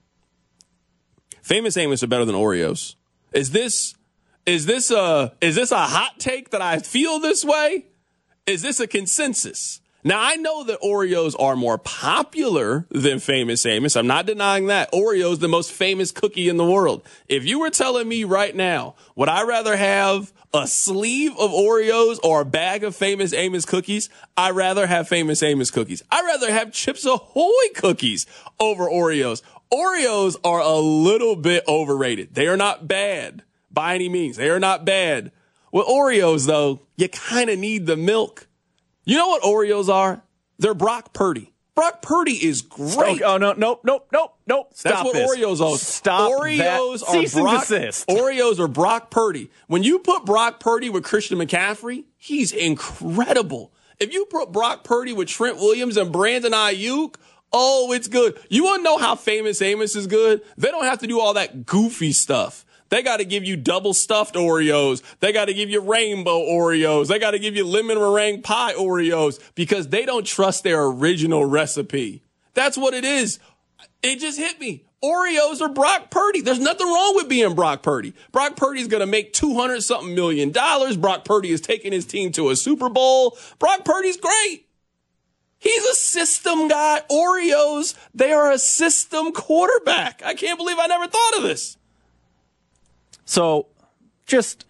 Famous Amos are better than Oreos. Is this a hot take that I feel this way? Is this a consensus? Now, I know that Oreos are more popular than Famous Amos. I'm not denying that. Oreo's the most famous cookie in the world. If you were telling me right now, would I rather have a sleeve of Oreos or a bag of Famous Amos cookies? I'd rather have Famous Amos cookies. I'd rather have Chips Ahoy cookies over Oreos. Oreos are a little bit overrated. They are not bad by any means. They are not bad. With Oreos, though, you kind of need the milk. You know what Oreos are? They're Brock Purdy. Brock Purdy is great. Oh, no, nope. Stop That's what this. Oreos are. Stop Oreos that. are Cease and Brock, desist. Oreos are Brock Purdy. When you put Brock Purdy with Christian McCaffrey, he's incredible. If you put Brock Purdy with Trent Williams and Brandon Ayuk, oh, it's good. You want to know how Famous Amos is good? They don't have to do all that goofy stuff. They got to give you double stuffed Oreos. They got to give you rainbow Oreos. They got to give you lemon meringue pie Oreos because they don't trust their original recipe. That's what it is. It just hit me. Oreos are Brock Purdy. There's nothing wrong with being Brock Purdy. Brock Purdy's going to make $200-something million. Brock Purdy is taking his team to a Super Bowl. Brock Purdy's great. He's a system guy. Oreos, they are a system quarterback. I can't believe I never thought of this. So, just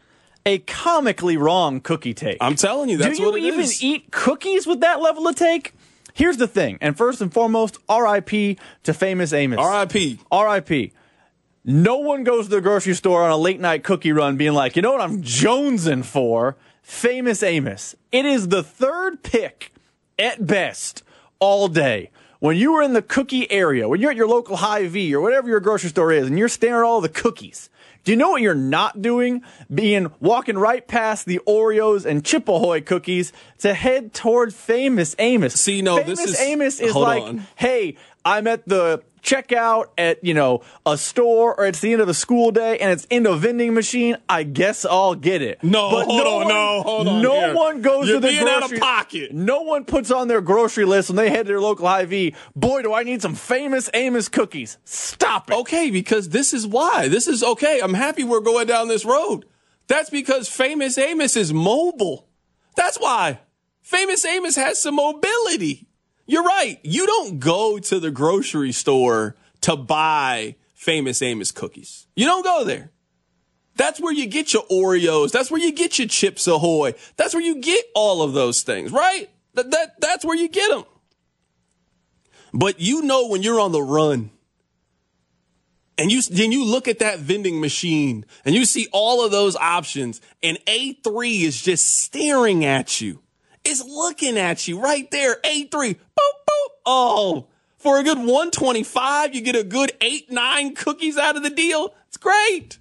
a comically wrong cookie take. I'm telling you, that's what it is. Do you even eat cookies with that level of take? Here's the thing, and first and foremost, R.I.P. to Famous Amos. R.I.P. R.I.P. No one goes to the grocery store on a late-night cookie run being like, you know what I'm jonesing for? Famous Amos. It is the third pick, at best, all day. When you were in the cookie area, when you're at your local Hy-Vee or whatever your grocery store is, and you're staring at all the cookies, do you know what you're not doing? Walking right past the Oreos and Chip Ahoy cookies to head toward Famous Amos. See, no, Famous Amos is like, hey, I'm at the checkout at, a store or it's the end of a school day and it's in a vending machine. I guess I'll get it. Hold on. No one goes to the grocery. You're being out of pocket. No one puts on their grocery list when they head to their local Hy-Vee. Boy, do I need some Famous Amos cookies. Stop it. Okay, because this is why. This is okay. I'm happy we're going down this road. That's because Famous Amos is mobile. That's why. Famous Amos has some mobility. You're right. You don't go to the grocery store to buy Famous Amos cookies. You don't go there. That's where you get your Oreos. That's where you get your Chips Ahoy. That's where you get all of those things, right? That's where you get them. But when you're on the run and you look at that vending machine and you see all of those options and A3 is just staring at you. It's looking at you right there. A3. Boop, boop. Oh, for a good $125, you get a good 8-9 cookies out of the deal. It's great.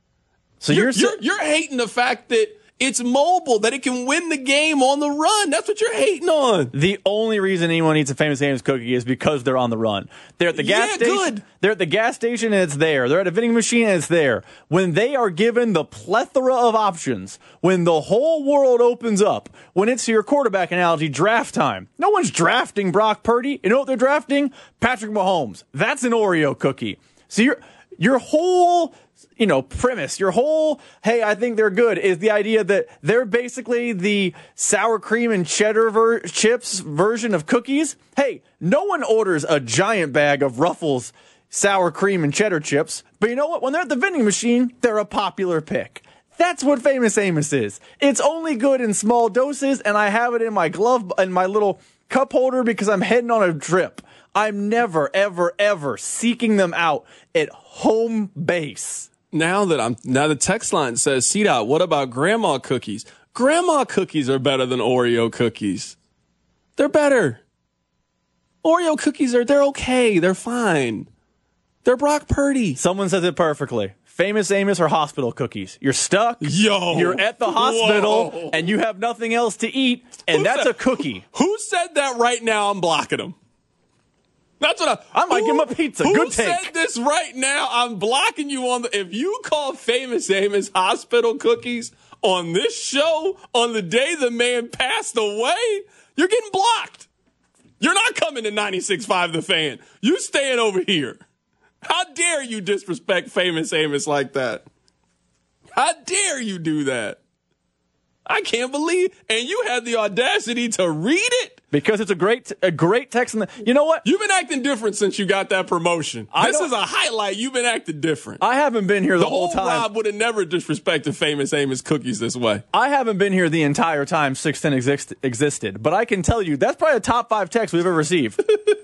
So you're hating the fact that it's mobile, that it can win the game on the run. That's what you're hating on. The only reason anyone eats a Famous Amos cookie is because they're on the run. They're at the gas station. Good. They're at the gas station and it's there. They're at a vending machine and it's there. When they are given the plethora of options, when the whole world opens up, when it's your quarterback analogy, draft time. No one's drafting Brock Purdy. You know what they're drafting? Patrick Mahomes. That's an Oreo cookie. So your whole premise, your whole, hey, I think they're good, is the idea that they're basically the sour cream and cheddar chips version of cookies. Hey, no one orders a giant bag of Ruffles sour cream and cheddar chips, but you know what? When they're at the vending machine, they're a popular pick. That's what Famous Amos is. It's only good in small doses, and I have it in my glove, in my little cup holder because I'm heading on a trip. I'm never, ever, ever seeking them out at home base. Now the text line says, CDOT, what about grandma cookies? Grandma cookies are better than Oreo cookies. They're better. Oreo cookies they're okay. They're fine. They're Brock Purdy. Someone says it perfectly. Famous Amos or hospital cookies. You're stuck. You're at the hospital and you have nothing else to eat, and that's a cookie. Who said that right now? I'm blocking them. That's what I might give him a pizza. Good take. Who said this right now? I'm blocking you on if you call Famous Amos hospital cookies on this show on the day the man passed away, you're getting blocked. You're not coming to 96.5 The Fan. You staying over here. How dare you disrespect Famous Amos like that? How dare you do that? I can't believe, and you had the audacity to read it. Because it's a great text. You know what? You've been acting different since you got that promotion. This is a highlight. You've been acting different. I haven't been here the whole time. Rob would have never disrespected Famous Amos cookies this way. I haven't been here the entire time 610 existed, but I can tell you that's probably a top 5 text we've ever received.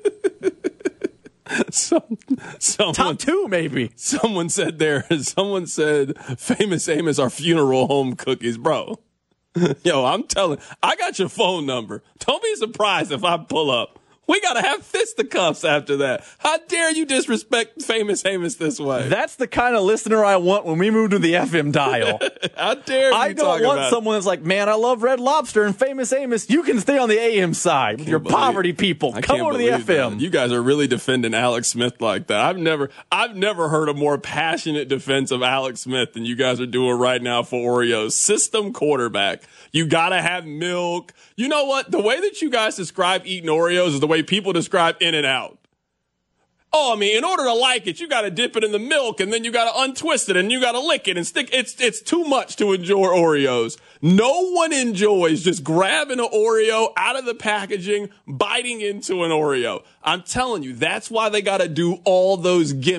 Top 2, maybe. Someone said Famous Amos are funeral home cookies, bro. Yo, I got your phone number. Don't be surprised if I pull up. We got to have fisticuffs after that. How dare you disrespect Famous Amos this way? That's the kind of listener I want when we move to the FM dial. How dare you I don't want someone that's like, man, I love Red Lobster and Famous Amos. You can stay on the AM side with your poverty people. Come over to the FM. That. You guys are really defending Alex Smith like that. I've never heard a more passionate defense of Alex Smith than you guys are doing right now for Oreos. System quarterback. You got to have milk. You know what? The way that you guys describe eating Oreos is the way people describe In-N-Out. Oh, I mean, in order to like it, you got to dip it in the milk, and then you got to untwist it, and you got to lick it and stick. It's too much to enjoy Oreos. No one enjoys just grabbing an Oreo out of the packaging, biting into an Oreo. I'm telling you, that's why they got to do all those gimmicks.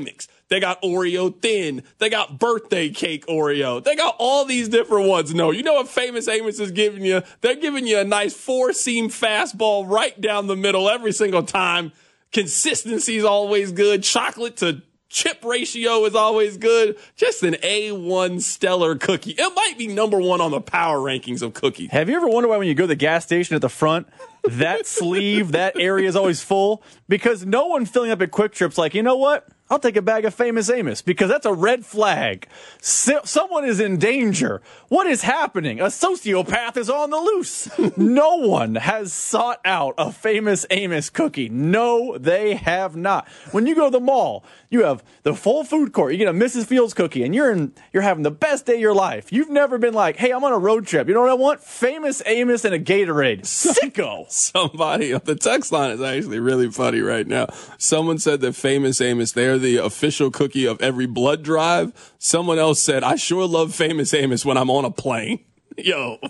They got Oreo Thin. They got birthday cake Oreo. They got all these different ones. No, you know what Famous Amos is giving you? They're giving you a nice 4-seam fastball right down the middle every single time. Consistency is always good. Chocolate to chip ratio is always good. Just an A1 stellar cookie. It might be number one on the power rankings of cookies. Have you ever wondered why when you go to the gas station at the front, that sleeve, that area is always full? Because no one filling up at Quick Trip's like, you know what? I'll take a bag of Famous Amos, because that's a red flag. Someone is in danger. What is happening? A sociopath is on the loose. No one has sought out a Famous Amos cookie. No, they have not. When you go to the mall, you have the full food court. You get a Mrs. Fields cookie, and you're having the best day of your life. You've never been like, hey, I'm on a road trip. You know what I want? Famous Amos and a Gatorade. Sicko. Somebody on the text line is actually really funny right now. Someone said that Famous Amos, they're the official cookie of every blood drive. Someone else said, I sure love Famous Amos when I'm on a plane. Yo,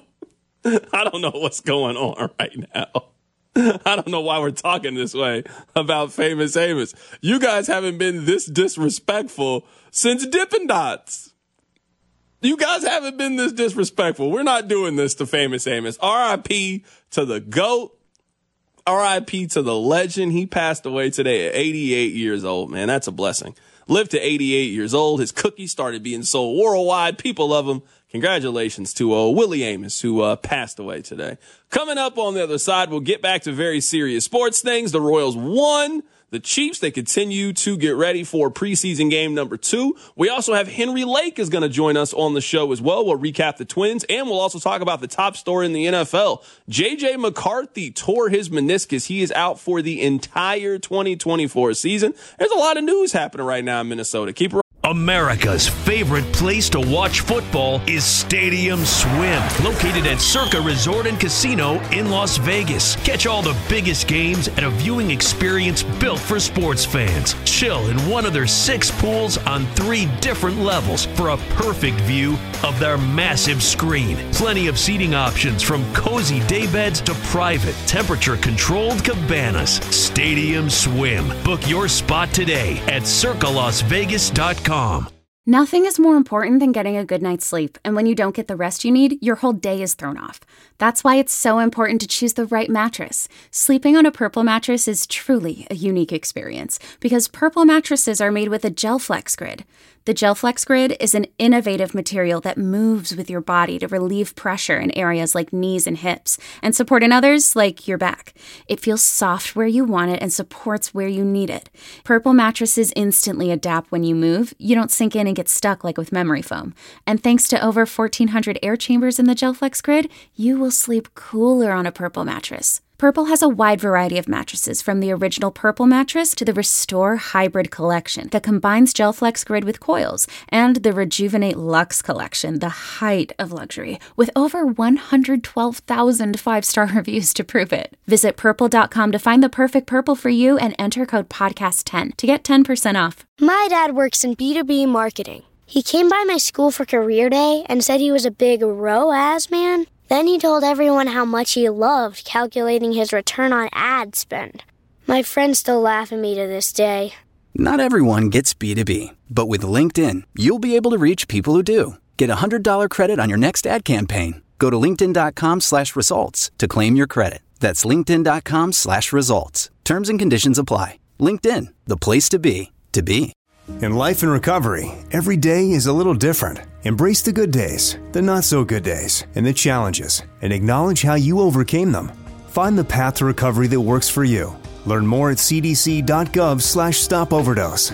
I don't know what's going on right now. I don't know why we're talking this way about Famous Amos. You guys haven't been this disrespectful since Dippin' Dots. You guys haven't been this disrespectful. We're not doing this to Famous Amos. R.I.P. to the GOAT. R.I.P. to the legend. He passed away today at 88 years old, man. That's a blessing. Lived to 88 years old. His cookies started being sold worldwide. People love him. Congratulations to Willie Amos, who passed away today. Coming up on the other side, we'll get back to very serious sports things. The Royals won. The Chiefs, they continue to get ready for preseason game number 2. We also have Henry Lake is going to join us on the show as well. We'll recap the Twins, and we'll also talk about the top story in the NFL. J.J. McCarthy tore his meniscus. He is out for the entire 2024 season. There's a lot of news happening right now in Minnesota. Keep it. America's favorite place to watch football is Stadium Swim, located at Circa Resort and Casino in Las Vegas. Catch all the biggest games at a viewing experience built for sports fans. Chill in one of their 6 pools on 3 different levels for a perfect view of their massive screen. Plenty of seating options, from cozy daybeds to private, temperature-controlled cabanas. Stadium Swim. Book your spot today at circalasvegas.com. Nothing is more important than getting a good night's sleep, and when you don't get the rest you need, your whole day is thrown off. That's why it's so important to choose the right mattress. Sleeping on a Purple mattress is truly a unique experience, because Purple mattresses are made with a GelFlex Grid. The GelFlex Grid is an innovative material that moves with your body to relieve pressure in areas like knees and hips, and support in others like your back. It feels soft where you want it and supports where you need it. Purple mattresses instantly adapt when you move. You don't sink in and get stuck like with memory foam. And thanks to over 1,400 air chambers in the GelFlex Grid, you will sleep cooler on a Purple mattress. Purple has a wide variety of mattresses, from the original Purple mattress to the Restore Hybrid collection that combines GelFlex Grid with coils, and the Rejuvenate Luxe collection, the height of luxury, with over 112,000 5-star reviews to prove it. Visit Purple.com to find the perfect Purple for you and enter code PODCAST10 to get 10% off. My dad works in B2B marketing. He came by my school for career day and said he was a big ROAS man. Then he told everyone how much he loved calculating his return on ad spend. My friends still laugh at me to this day. Not everyone gets B2B, but with LinkedIn, you'll be able to reach people who do. Get a $100 credit on your next ad campaign. Go to linkedin.com/results to claim your credit. That's linkedin.com/results. Terms and conditions apply. LinkedIn, the place to be, to be. In life and recovery, every day is a little different. Embrace the good days, the not so good days, and the challenges, and acknowledge how you overcame them. Find the path to recovery that works for you. Learn more at cdc.gov/stopoverdose.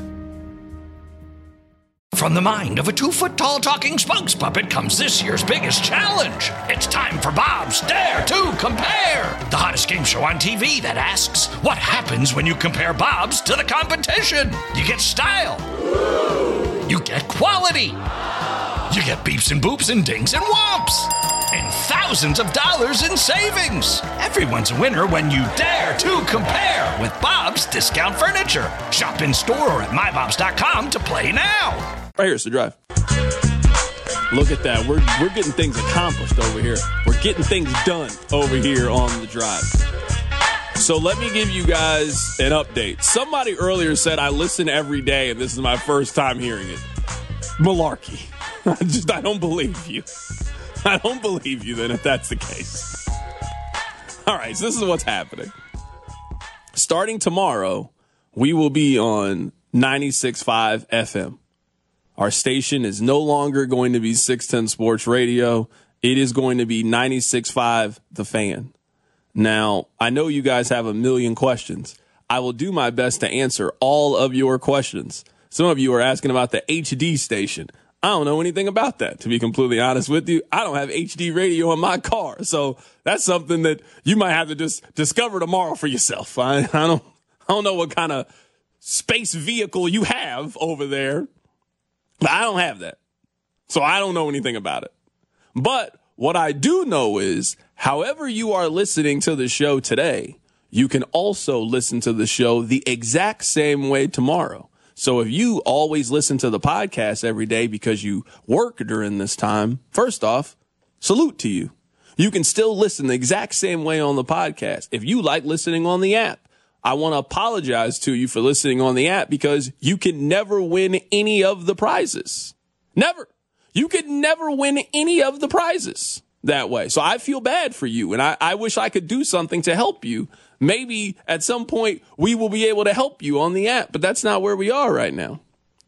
From the mind of a 2-foot-tall talking spokes puppet comes this year's biggest challenge. It's time for Bob's Dare to Compare, the hottest game show on TV that asks, what happens when you compare Bob's to the competition? You get style. You get quality. You get beeps and boops and dings and whomps. And thousands of dollars in savings. Everyone's a winner when you dare to compare with Bob's Discount Furniture. Shop in store or at mybobs.com to play now. Right here's the drive. Look at that. We're getting things accomplished over here. We're getting things done over here on the drive. So let me give you guys an update. Somebody earlier said I listen every day, and this is my first time hearing it. Malarkey. I don't believe you. I don't believe you then if that's the case. All right, so this is what's happening. Starting tomorrow, we will be on 96.5 FM. Our station is no longer going to be 610 Sports Radio. It is going to be 96.5 The Fan. Now, I know you guys have a million questions. I will do my best to answer all of your questions. Some of you are asking about the HD station. I don't know anything about that, to be completely honest with you. I don't have HD radio in my car. So that's something that you might have to just discover tomorrow for yourself. I don't know what kind of space vehicle you have over there, but I don't have that. So I don't know anything about it. But what I do know is, however you are listening to the show today, you can also listen to the show the exact same way tomorrow. So if you always listen to the podcast every day because you work during this time, first off, salute to you. You can still listen the exact same way on the podcast. If you like listening on the app, I want to apologize to you for listening on the app because you can never win any of the prizes. Never. You could never win any of the prizes that way. So I feel bad for you, and I wish I could do something to help you. Maybe at some point we will be able to help you on the app, but that's not where we are right now.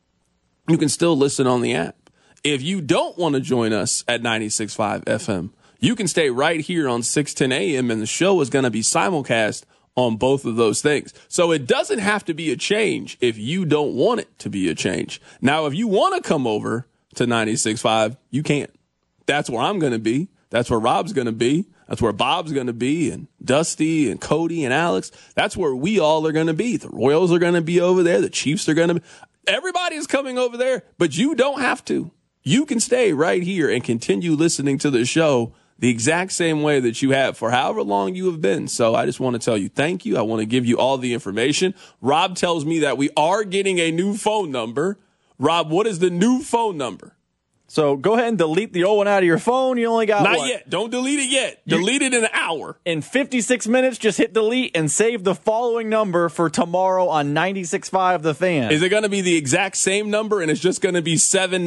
You can still listen on the app. If you don't want to join us at 96.5 FM, you can stay right here on 610 AM, and the show is going to be simulcast on both of those things. So it doesn't have to be a change if you don't want it to be a change. Now, if you want to come over to 96.5, you can't. That's where I'm going to be. That's where Rob's going to be. That's where Bob's going to be, and Dusty and Cody and Alex. That's where we all are going to be. The Royals are going to be over there. The Chiefs are going to be. Everybody is coming over there, but you don't have to. You can stay right here and continue listening to the show the exact same way that you have for however long you have been. So I just want to tell you thank you. I want to give you all the information. Rob tells me that we are getting a new phone number. Rob, what is the new phone number? So go ahead and delete the old one out of your phone. You only got Not yet. Don't delete it yet. Delete it in an hour. In 56 minutes, just hit delete and save the following number for tomorrow on 96.5 The Fan. Is it going to be the exact same number and it's just going to be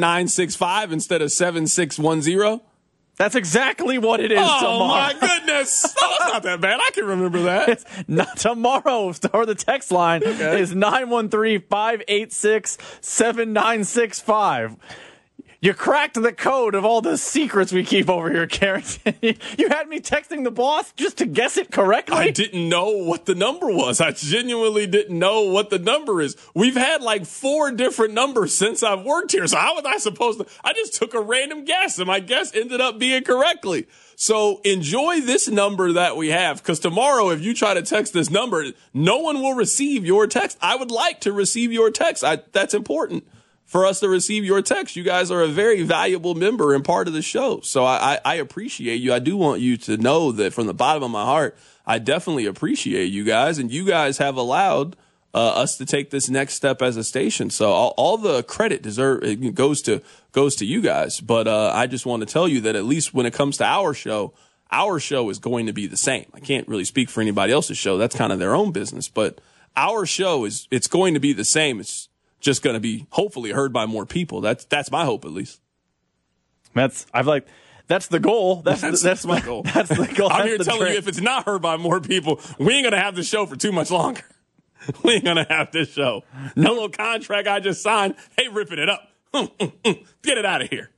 7965 instead of 7610? That's exactly what it is tomorrow. Oh, my goodness. Oh, that's not that bad. I can remember that. It's not tomorrow. Or the text line is 913-586-7965. You cracked the code of all the secrets we keep over here, Carrington. You had me texting the boss just to guess it correctly? I didn't know what the number was. I genuinely didn't know what the number is. We've had like 4 different numbers since I've worked here. So how was I supposed to? I just took a random guess, and my guess ended up being correctly. So enjoy this number that we have, because tomorrow, if you try to text this number, no one will receive your text. I would like to receive your text. That's important. For us to receive your text. You guys are a very valuable member and part of the show. So I appreciate you. I do want you to know that from the bottom of my heart, I definitely appreciate you guys. And you guys have allowed us to take this next step as a station. So all the credit goes to you guys. But I just want to tell you that at least when it comes to our show is going to be the same. I can't really speak for anybody else's show. That's kind of their own business. But our show it's going to be the same. It's just going to be hopefully heard by more people. That's my hope, at least. That's the goal. That's my goal. That's the goal. I'm here telling you, if it's not heard by more people, we ain't going to have the show for too much longer. We ain't going to have this show. No little contract I just signed. Hey, ripping it up. Get it out of here.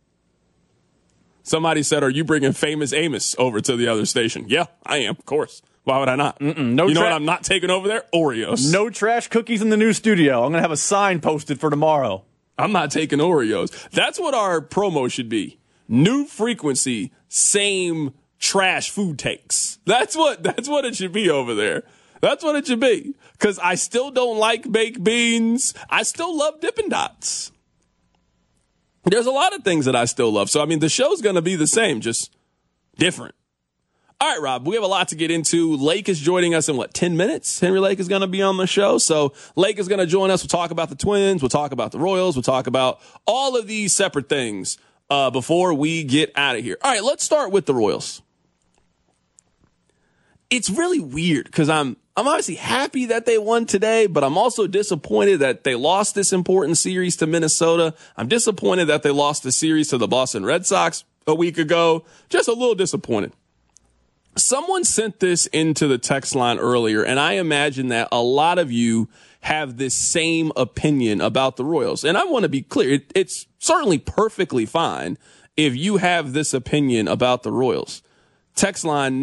Somebody said, are you bringing Famous Amos over to the other station? Yeah, I am, of course. Why would I not? No, you know what I'm not taking over there? Oreos. No trash cookies in the new studio. I'm going to have a sign posted for tomorrow. I'm not taking Oreos. That's what our promo should be. New frequency, same trash food takes. That's what it should be over there. That's what it should be. Because I still don't like baked beans. I still love Dippin' Dots. There's a lot of things that I still love. So, I mean, the show's going to be the same, just different. All right, Rob, we have a lot to get into. Lake is joining us in, 10 minutes? Henry Lake is going to be on the show. So Lake is going to join us. We'll talk about the Twins. We'll talk about the Royals. We'll talk about all of these separate things before we get out of here. All right, let's start with the Royals. it's really weird because I'm obviously happy that they won today, but I'm also disappointed that they lost this important series to Minnesota. I'm disappointed that they lost the series to the Boston Red Sox a week ago. Just a little disappointed. Someone sent this into the text line earlier, and I imagine that a lot of you have this same opinion about the Royals. And I want to be clear, it's certainly perfectly fine if you have this opinion about the Royals. Text line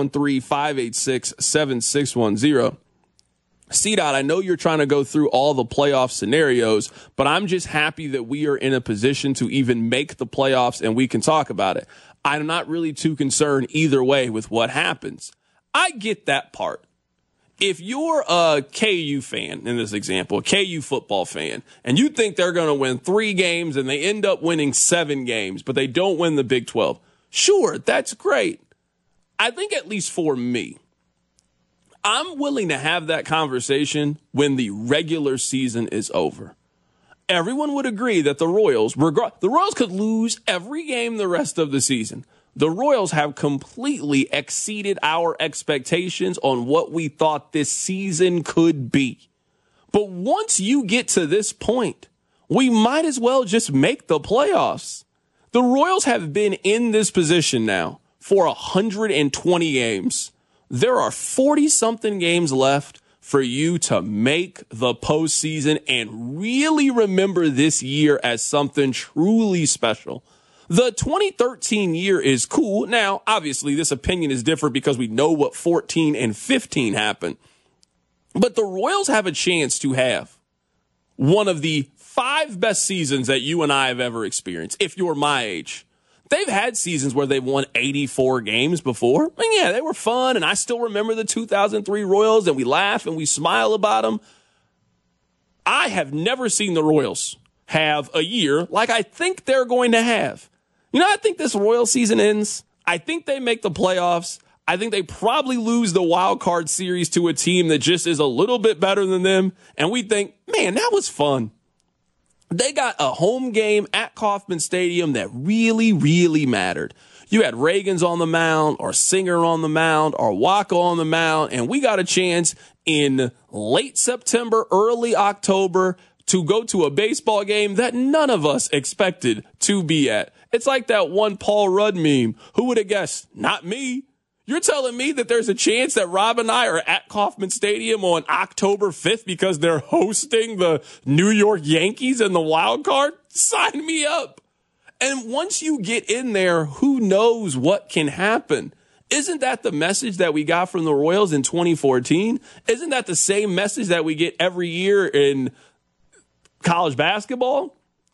913-586-7610. C-Dot, I know you're trying to go through all the playoff scenarios, but I'm just happy that we are in a position to even make the playoffs and we can talk about it. I'm not really too concerned either way with what happens. I get that part. If you're a KU fan, in this example, a KU football fan, and you think they're going to win 3 games and they end up winning 7 games, but they don't win the Big 12, sure, that's great. I think at least for me, I'm willing to have that conversation when the regular season is over. Everyone would agree that the Royals could lose every game the rest of the season. The Royals have completely exceeded our expectations on what we thought this season could be. But once you get to this point, we might as well just make the playoffs. The Royals have been in this position now for 120 games. There are 40-something games left for you to make the postseason and really remember this year as something truly special. The 2013 year is cool. Now, obviously, this opinion is different because we know what 14 and 15 happened. But the Royals have a chance to have one of the 5 best seasons that you and I have ever experienced, if you're my age. They've had seasons where they've won 84 games before. And yeah, they were fun, and I still remember the 2003 Royals, and we laugh and we smile about them. I have never seen the Royals have a year like I think they're going to have. You know, I think this Royal season ends. I think they make the playoffs. I think they probably lose the wild card series to a team that just is a little bit better than them. And we think, man, that was fun. They got a home game at Kauffman Stadium that really, really mattered. You had Reagans on the mound or Singer on the mound or Waka on the mound, and we got a chance in late September, early October to go to a baseball game that none of us expected to be at. It's like that one Paul Rudd meme. Who would have guessed? Not me. You're telling me that there's a chance that Rob and I are at Kauffman Stadium on October 5th because they're hosting the New York Yankees in the wild card? Sign me up. And once you get in there, who knows what can happen? Isn't that the message that we got from the Royals in 2014? Isn't that the same message that we get every year in college basketball?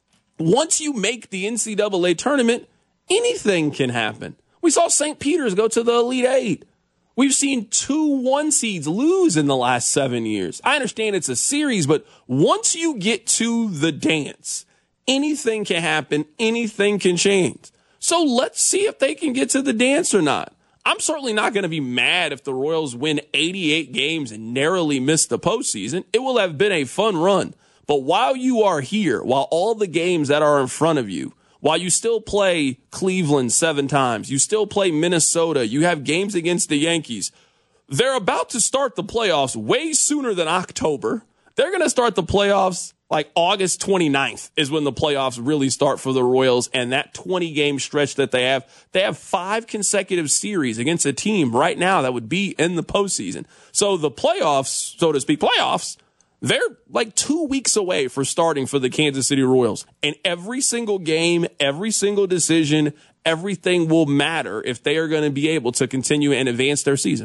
Once you make the NCAA tournament, anything can happen. We saw St. Peter's go to the Elite Eight. We've seen 2 1 seeds lose in the last 7 years. I understand it's a series, but once you get to the dance, anything can happen, anything can change. So let's see if they can get to the dance or not. I'm certainly not going to be mad if the Royals win 88 games and narrowly miss the postseason. It will have been a fun run. But while you are here, while all the games that are in front of you, while you still play Cleveland 7 times, you still play Minnesota, you have games against the Yankees, they're about to start the playoffs way sooner than October. They're going to start the playoffs like August 29th is when the playoffs really start for the Royals, and that 20-game stretch that they have 5 consecutive series against a team right now that would be in the postseason. So the playoffs, so to speak, they're like 2 weeks away for starting for the Kansas City Royals. And every single game, every single decision, everything will matter if they are going to be able to continue and advance their season.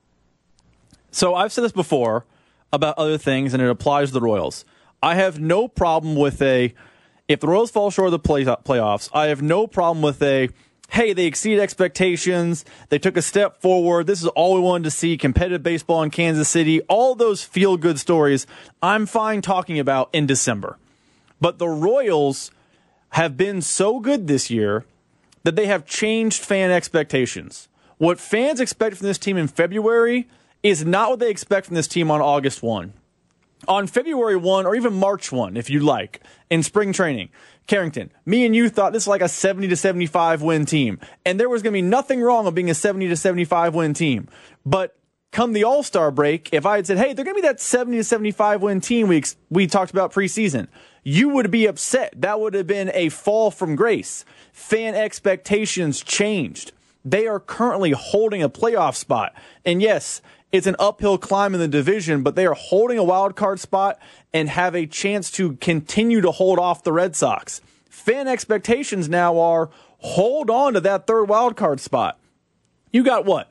So I've said this before about other things, and it applies to the Royals. I have no problem with if the Royals fall short of the playoffs, I have no problem with hey, they exceeded expectations. They took a step forward. This is all we wanted to see. Competitive baseball in Kansas City. All those feel-good stories I'm fine talking about in December. But the Royals have been so good this year that they have changed fan expectations. What fans expect from this team in February is not what they expect from this team on August 1. On February 1, or even March 1, if you like, in spring training, Carrington, me and you thought this was like a 70 to 75 win team. And there was going to be nothing wrong with being a 70 to 75 win team. But come the All-Star break, if I had said, hey, they're going to be that 70 to 75 win team we talked about preseason, you would be upset. That would have been a fall from grace. Fan expectations changed. They are currently holding a playoff spot. And yes, it's an uphill climb in the division, but they are holding a wild card spot and have a chance to continue to hold off the Red Sox. Fan expectations now are hold on to that third wild card spot. You got what?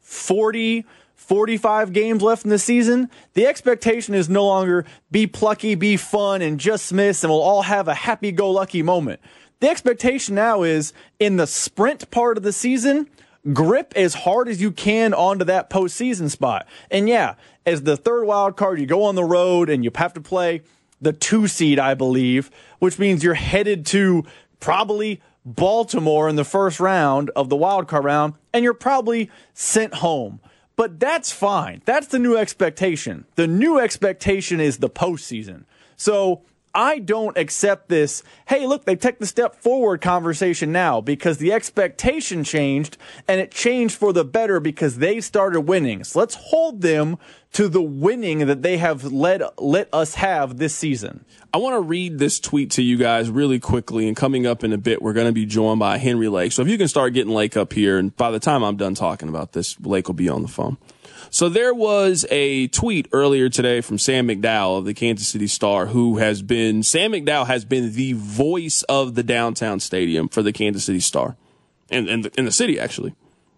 40, 45 games left in the season? The expectation is no longer be plucky, be fun, and just miss, and we'll all have a happy-go-lucky moment. The expectation now is, in the sprint part of the season, grip as hard as you can onto that postseason spot. And yeah, as the third wild card, you go on the road and you have to play the 2 seed, I believe, which means you're headed to probably Baltimore in the first round of the wild card round, and you're probably sent home. But that's fine. That's the new expectation. The new expectation is the postseason. So I don't accept this, hey, look, they take the step forward conversation now because the expectation changed, and it changed for the better because they started winning. So let's hold them to the winning that they have let us have this season. I want to read this tweet to you guys really quickly, and coming up in a bit, we're going to be joined by Henry Lake. So if you can start getting Lake up here, and by the time I'm done talking about this, Lake will be on the phone. So there was a tweet earlier today from Sam McDowell of the Kansas City Star, Sam McDowell has been the voice of the downtown stadium for the Kansas City Star, and in the city, actually.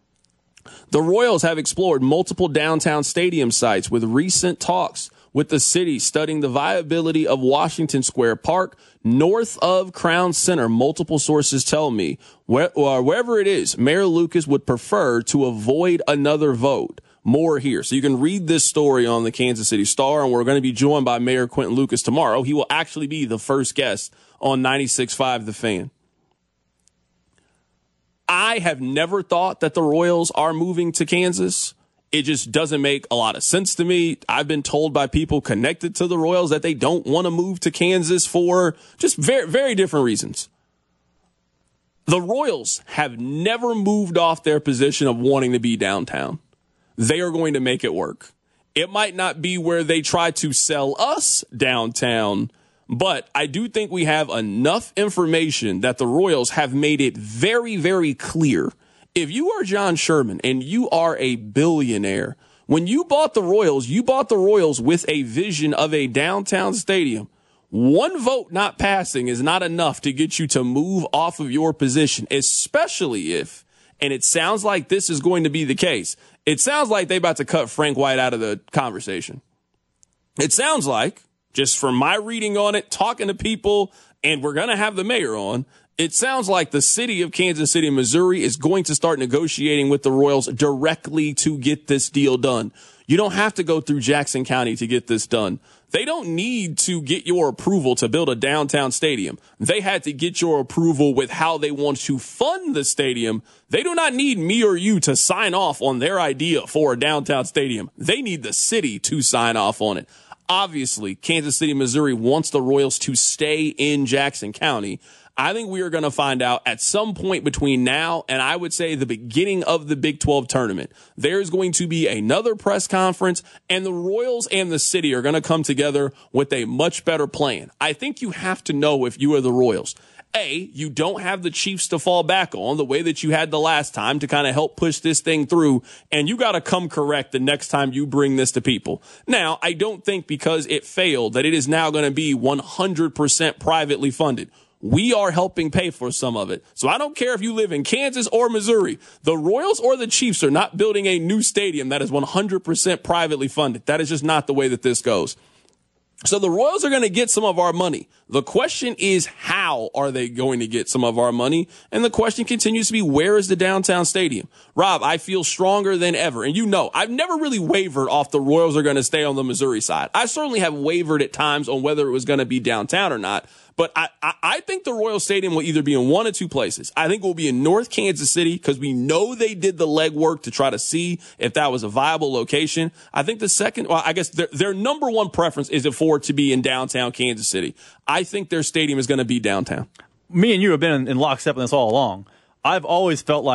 The Royals have explored multiple downtown stadium sites with recent talks with the city studying the viability of Washington Square Park north of Crown Center. Multiple sources tell me wherever it is, Mayor Lucas would prefer to avoid another vote. More here. So you can read this story on the Kansas City Star, and we're going to be joined by Mayor Quentin Lucas tomorrow. He will actually be the first guest on 96.5 The Fan. I have never thought that the Royals are moving to Kansas. It just doesn't make a lot of sense to me. I've been told by people connected to the Royals that they don't want to move to Kansas for just very, very different reasons. The Royals have never moved off their position of wanting to be downtown. They are going to make it work. It might not be where they try to sell us downtown, but I do think we have enough information that the Royals have made it very, very clear. If you are John Sherman and you are a billionaire, when you bought the Royals with a vision of a downtown stadium. One vote not passing is not enough to get you to move off of your position, especially if, and it sounds like this is going to be the case, it sounds like they're about to cut Frank White out of the conversation. It sounds like, just from my reading on it, talking to people, and we're going to have the mayor on, it sounds like the city of Kansas City, Missouri is going to start negotiating with the Royals directly to get this deal done. You don't have to go through Jackson County to get this done. They don't need to get your approval to build a downtown stadium. They had to get your approval with how they want to fund the stadium. They do not need me or you to sign off on their idea for a downtown stadium. They need the city to sign off on it. Obviously, Kansas City, Missouri wants the Royals to stay in Jackson County. I think we are going to find out at some point between now and I would say the beginning of the Big 12 tournament. There's going to be another press conference, and the Royals and the city are going to come together with a much better plan. I think you have to know if you are the Royals. A, you don't have the Chiefs to fall back on the way that you had the last time to kind of help push this thing through, and you got to come correct the next time you bring this to people. Now, I don't think because it failed that it is now going to be 100% privately funded. We are helping pay for some of it. So I don't care if you live in Kansas or Missouri. The Royals or the Chiefs are not building a new stadium that is 100% privately funded. That is just not the way that this goes. So the Royals are going to get some of our money. The question is, how are they going to get some of our money? And the question continues to be, where is the downtown stadium? Rob, I feel stronger than ever. And you know, I've never really wavered off the Royals are going to stay on the Missouri side. I certainly have wavered at times on whether it was going to be downtown or not. But I think the Royal Stadium will either be in one of two places. I think it will be in North Kansas City because we know they did the legwork to try to see if that was a viable location. I think the second, well, I guess their number one preference is for it to be in downtown Kansas City. I think their stadium is going to be downtown. Me and you have been in lockstep on this all along. I've always felt like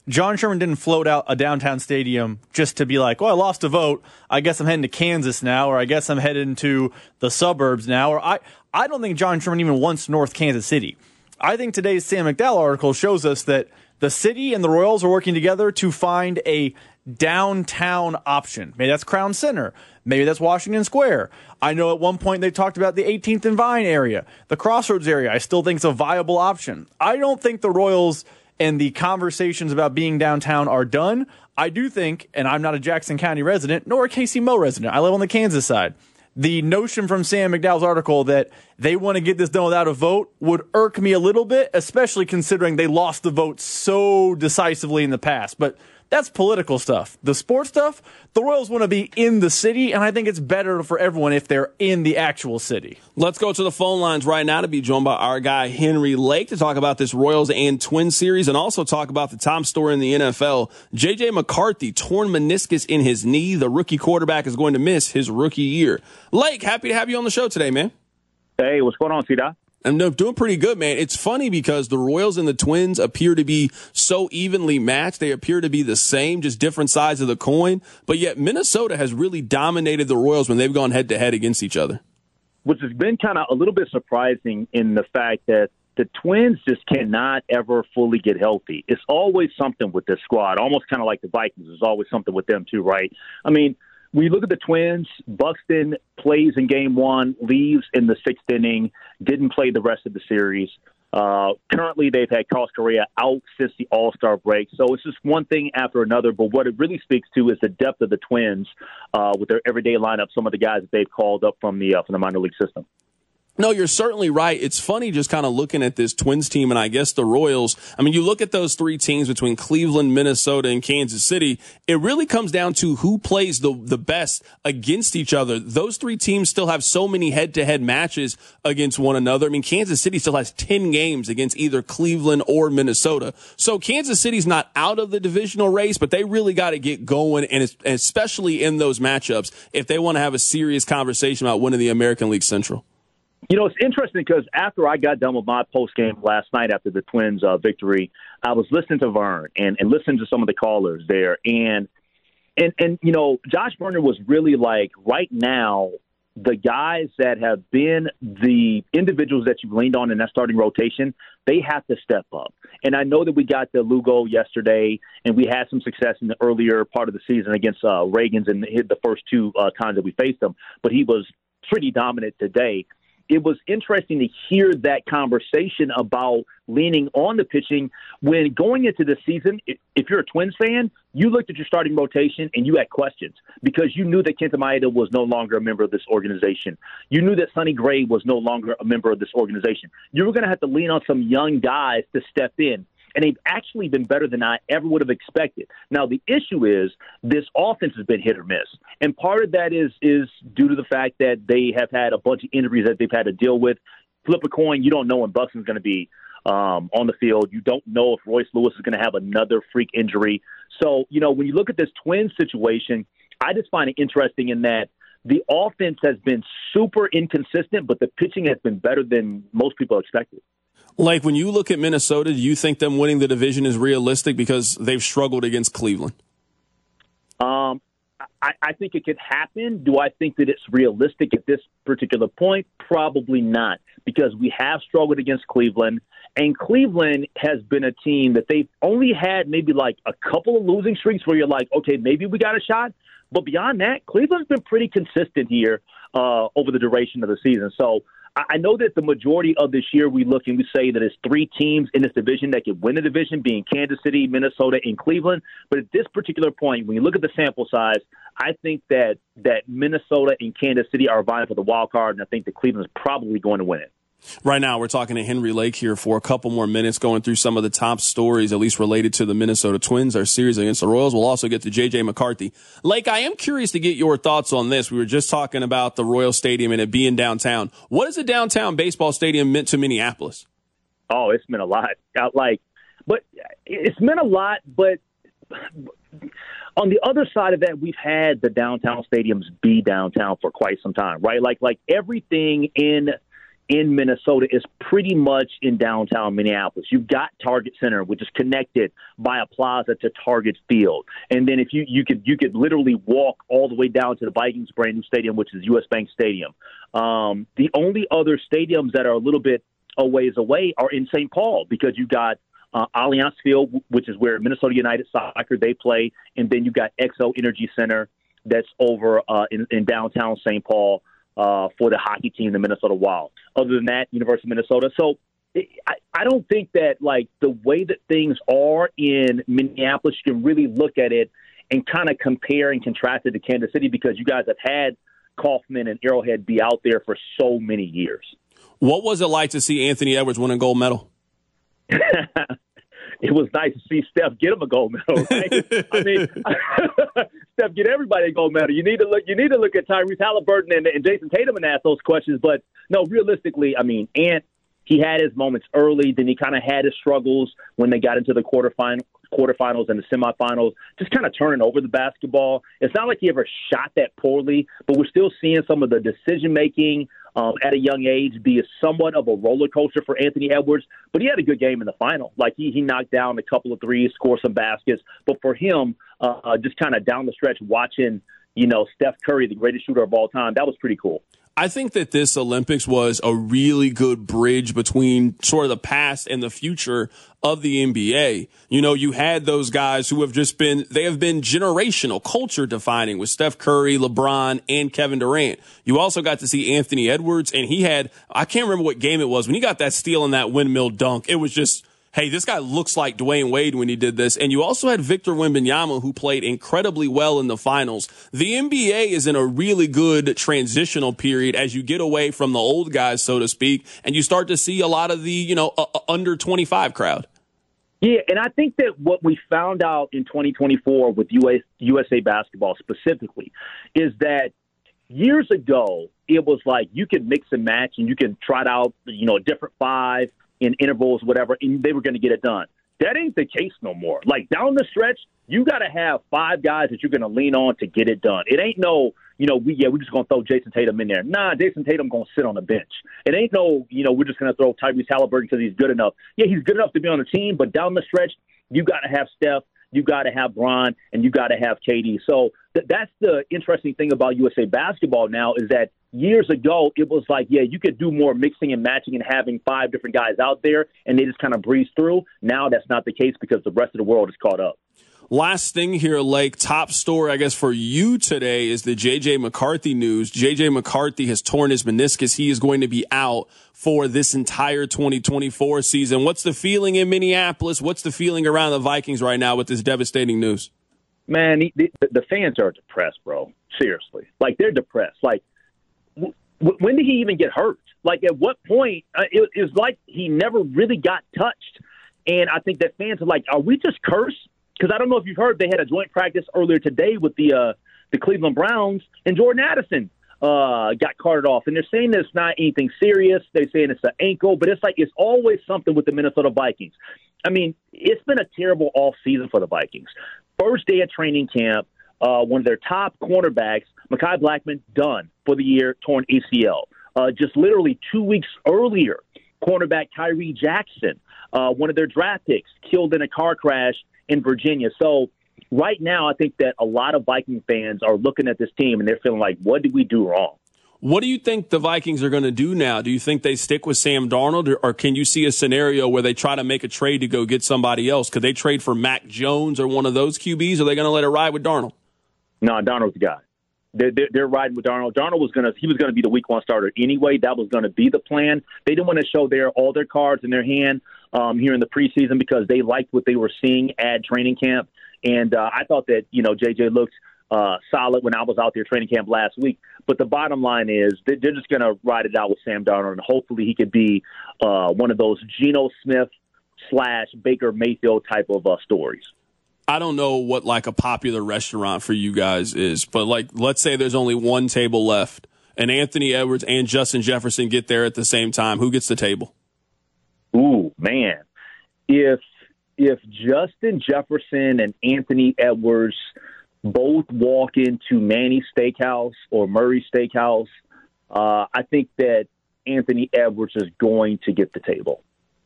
John Sherman didn't float out a downtown stadium just to be like, well, I lost a vote. I guess I'm heading to Kansas now, or I guess I'm heading to the suburbs now. Or I don't think John Sherman even wants North Kansas City. I think today's Sam McDowell article shows us that the city and the Royals are working together to find a downtown option. Maybe that's Crown Center. Maybe that's Washington Square. I know at one point they talked about the 18th and Vine area. The Crossroads area I still think is a viable option. I don't think the Royals and the conversations about being downtown are done. I do think, and I'm not a Jackson County resident, nor a Casey Mo resident. I live on the Kansas side. The notion from Sam McDowell's article that they want to get this done without a vote would irk me a little bit, especially considering they lost the vote so decisively in the past. But that's political stuff. The sports stuff, the Royals want to be in the city, and I think it's better for everyone if they're in the actual city. Let's go to the phone lines right now to be joined by our guy Henry Lake to talk about this Royals and Twins series and also talk about the top story in the NFL. J.J. McCarthy, torn meniscus in his knee. The rookie quarterback is going to miss his rookie year. Lake, happy to have you on the show today, man. Hey, what's going on, T-Dot? I'm doing pretty good, man. It's funny because the Royals and the Twins appear to be so evenly matched. They appear to be the same, just different sides of the coin. But yet Minnesota has really dominated the Royals when they've gone head-to-head against each other. Which has been kind of a little bit surprising in the fact that the Twins just cannot ever fully get healthy. It's always something with this squad, almost kind of like the Vikings. There's always something with them too, right? I mean, when you look at the Twins, Buxton plays in game one, leaves in the sixth inning, didn't play the rest of the series. Currently, they've had Carlos Correa out since the All-Star break. So it's just one thing after another. But what it really speaks to is the depth of the Twins with their everyday lineup, some of the guys that they've called up from the minor league system. No, you're certainly right. It's funny just kind of looking at this Twins team and I guess the Royals. I mean, you look at those three teams between Cleveland, Minnesota, and Kansas City. It really comes down to who plays the best against each other. Those three teams still have so many head-to-head matches against one another. I mean, Kansas City still has 10 games against either Cleveland or Minnesota. So Kansas City's not out of the divisional race, but they really got to get going, and especially in those matchups, if they want to have a serious conversation about winning the American League Central. You know, it's interesting because after I got done with my post-game last night after the Twins' victory, I was listening to Vern and listening to some of the callers there. And you know, Josh Burner was really like, right now, the guys that have been the individuals that you've leaned on in that starting rotation, they have to step up. And I know that we got the Lugo yesterday, and we had some success in the earlier part of the season against Reagans and hit the first two times that we faced him. But he was pretty dominant today. It was interesting to hear that conversation about leaning on the pitching when going into the season. If you're a Twins fan, you looked at your starting rotation and you had questions because you knew that Kenta Maeda was no longer a member of this organization. You knew that Sonny Gray was no longer a member of this organization. You were going to have to lean on some young guys to step in. And they've actually been better than I ever would have expected. Now, the issue is this offense has been hit or miss. And part of that is due to the fact that they have had a bunch of injuries that they've had to deal with. Flip a coin, you don't know when Buxton's going to be on the field. You don't know if Royce Lewis is going to have another freak injury. So, you know, when you look at this Twins situation, I just find it interesting in that the offense has been super inconsistent, but the pitching has been better than most people expected. Like, when you look at Minnesota, do you think them winning the division is realistic because they've struggled against Cleveland? I think it could happen. Do I think that it's realistic at this particular point? Probably not, because we have struggled against Cleveland, and Cleveland has been a team that they've only had maybe like a couple of losing streaks where you're like, okay, maybe we got a shot. But beyond that, Cleveland's been pretty consistent here over the duration of the season. So I know that the majority of this year we look and we say that it's three teams in this division that could win the division, being Kansas City, Minnesota, and Cleveland. But at this particular point, when you look at the sample size, I think that Minnesota and Kansas City are vying for the wild card, and I think that Cleveland is probably going to win it. Right now, we're talking to Henry Lake here for a couple more minutes, going through some of the top stories, at least related to the Minnesota Twins, our series against the Royals. We'll also get to J.J. McCarthy. Lake, I am curious to get your thoughts on this. We were just talking about the Royal Stadium and it being downtown. What has a downtown baseball stadium meant to Minneapolis? Oh, it's meant a lot. But it's meant a lot, but on the other side of that, we've had the downtown stadiums be downtown for quite some time, right? Like everything in in Minnesota is pretty much in downtown Minneapolis. You've got Target Center, which is connected by a plaza to Target Field. And then if you could literally walk all the way down to the Vikings' brand new stadium, which is US Bank Stadium. The only other stadiums that are a little bit a ways away are in St. Paul, because you got Allianz Field, which is where Minnesota United Soccer, they play. And then you got XO Energy Center that's over in downtown St. Paul for the hockey team, the Minnesota Wild. Other than that, University of Minnesota. So I don't think that, like, the way that things are in Minneapolis, you can really look at it and kind of compare and contrast it to Kansas City, because you guys have had Kaufman and Arrowhead be out there for so many years. What was it like to see Anthony Edwards win a gold medal? It was nice to see Steph get him a gold medal, right? I mean, Steph get everybody a gold medal. You need to look at Tyrese Halliburton and Jason Tatum and ask those questions. But no, realistically, I mean, Ant, he had his moments early. Then he kind of had his struggles when they got into the quarterfinals and the semifinals, just kind of turning over the basketball. It's not like he ever shot that poorly, but we're still seeing some of the decision-making at a young age be somewhat of a roller coaster for Anthony Edwards. But he had a good game in the final. Like, he knocked down a couple of threes, scored some baskets. But for him, just kind of down the stretch watching, Steph Curry, the greatest shooter of all time, that was pretty cool. I think that this Olympics was a really good bridge between sort of the past and the future of the NBA. You had those guys who have been generational, culture defining, with Steph Curry, LeBron, and Kevin Durant. You also got to see Anthony Edwards, and I can't remember what game it was, when he got that steal and that windmill dunk. It was just, hey, this guy looks like Dwayne Wade when he did this. And you also had Victor Wembanyama, who played incredibly well in the finals. The NBA is in a really good transitional period as you get away from the old guys, so to speak, and you start to see a lot of the, under 25 crowd. Yeah, and I think that what we found out in 2024 with USA basketball specifically is that years ago, it was like you could mix and match and you can try out, a different five in intervals, whatever, and they were going to get it done. That ain't the case no more. Like, down the stretch, you got to have five guys that you're going to lean on to get it done. It ain't no, we're just going to throw Jason Tatum in there. Nah, Jason Tatum going to sit on the bench. It ain't no, we're just going to throw Tyrese Halliburton because he's good enough. Yeah, he's good enough to be on the team, but down the stretch, you got to have Steph, you got to have Bron, and you got to have KD. So that's the interesting thing about USA basketball now, is that years ago, it was like, yeah, you could do more mixing and matching and having five different guys out there, and they just kind of breeze through. Now that's not the case because the rest of the world is caught up. Last thing here, Lake, top story, I guess, for you today is the J.J. McCarthy news. J.J. McCarthy has torn his meniscus. He is going to be out for this entire 2024 season. What's the feeling in Minneapolis? What's the feeling around the Vikings right now with this devastating news? Man, the fans are depressed, bro. Seriously. Like, they're depressed. Like, when did he even get hurt? Like, at what point? It was like he never really got touched. And I think that fans are like, are we just cursed? Because I don't know if you've heard, they had a joint practice earlier today with the Cleveland Browns, and Jordan Addison got carted off. And they're saying it's not anything serious. They're saying it's an ankle, but it's like it's always something with the Minnesota Vikings. I mean, it's been a terrible off season for the Vikings. First day of training camp, one of their top cornerbacks, Mekhi Blackmon, done for the year, torn ACL. Just literally 2 weeks earlier, cornerback Tyree Jackson, one of their draft picks, killed in a car crash in Virginia. So right now, I think that a lot of Viking fans are looking at this team and they're feeling like, what did we do wrong? What do you think the Vikings are going to do now? Do you think they stick with Sam Darnold, or can you see a scenario where they try to make a trade to go get somebody else? Could they trade for Mac Jones or one of those QBs? Or are they going to let it ride with Darnold? No, Darnold's the guy. They're riding with Darnold. Darnold was going to be the week one starter anyway. That was going to be the plan. They didn't want to show all their cards in their hand here in the preseason because they liked what they were seeing at training camp. And I thought that, JJ looked solid when I was out there training camp last week. But the bottom line is they're just going to ride it out with Sam Darnold, and hopefully he could be one of those Geno Smith / Baker Mayfield type of stories. I don't know what like a popular restaurant for you guys is, but like, let's say there's only one table left and Anthony Edwards and Justin Jefferson get there at the same time. Who gets the table? Ooh, man. If Justin Jefferson and Anthony Edwards both walk into Manny's Steakhouse or Murray's Steakhouse, I think that Anthony Edwards is going to get the table.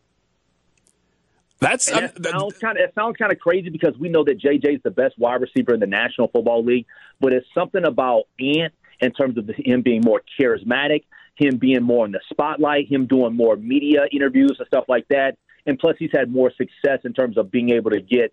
It sounds kind of crazy because we know that JJ is the best wide receiver in the National Football League, but it's something about Ant in terms of him being more charismatic, him being more in the spotlight, him doing more media interviews and stuff like that. And plus, he's had more success in terms of being able to get,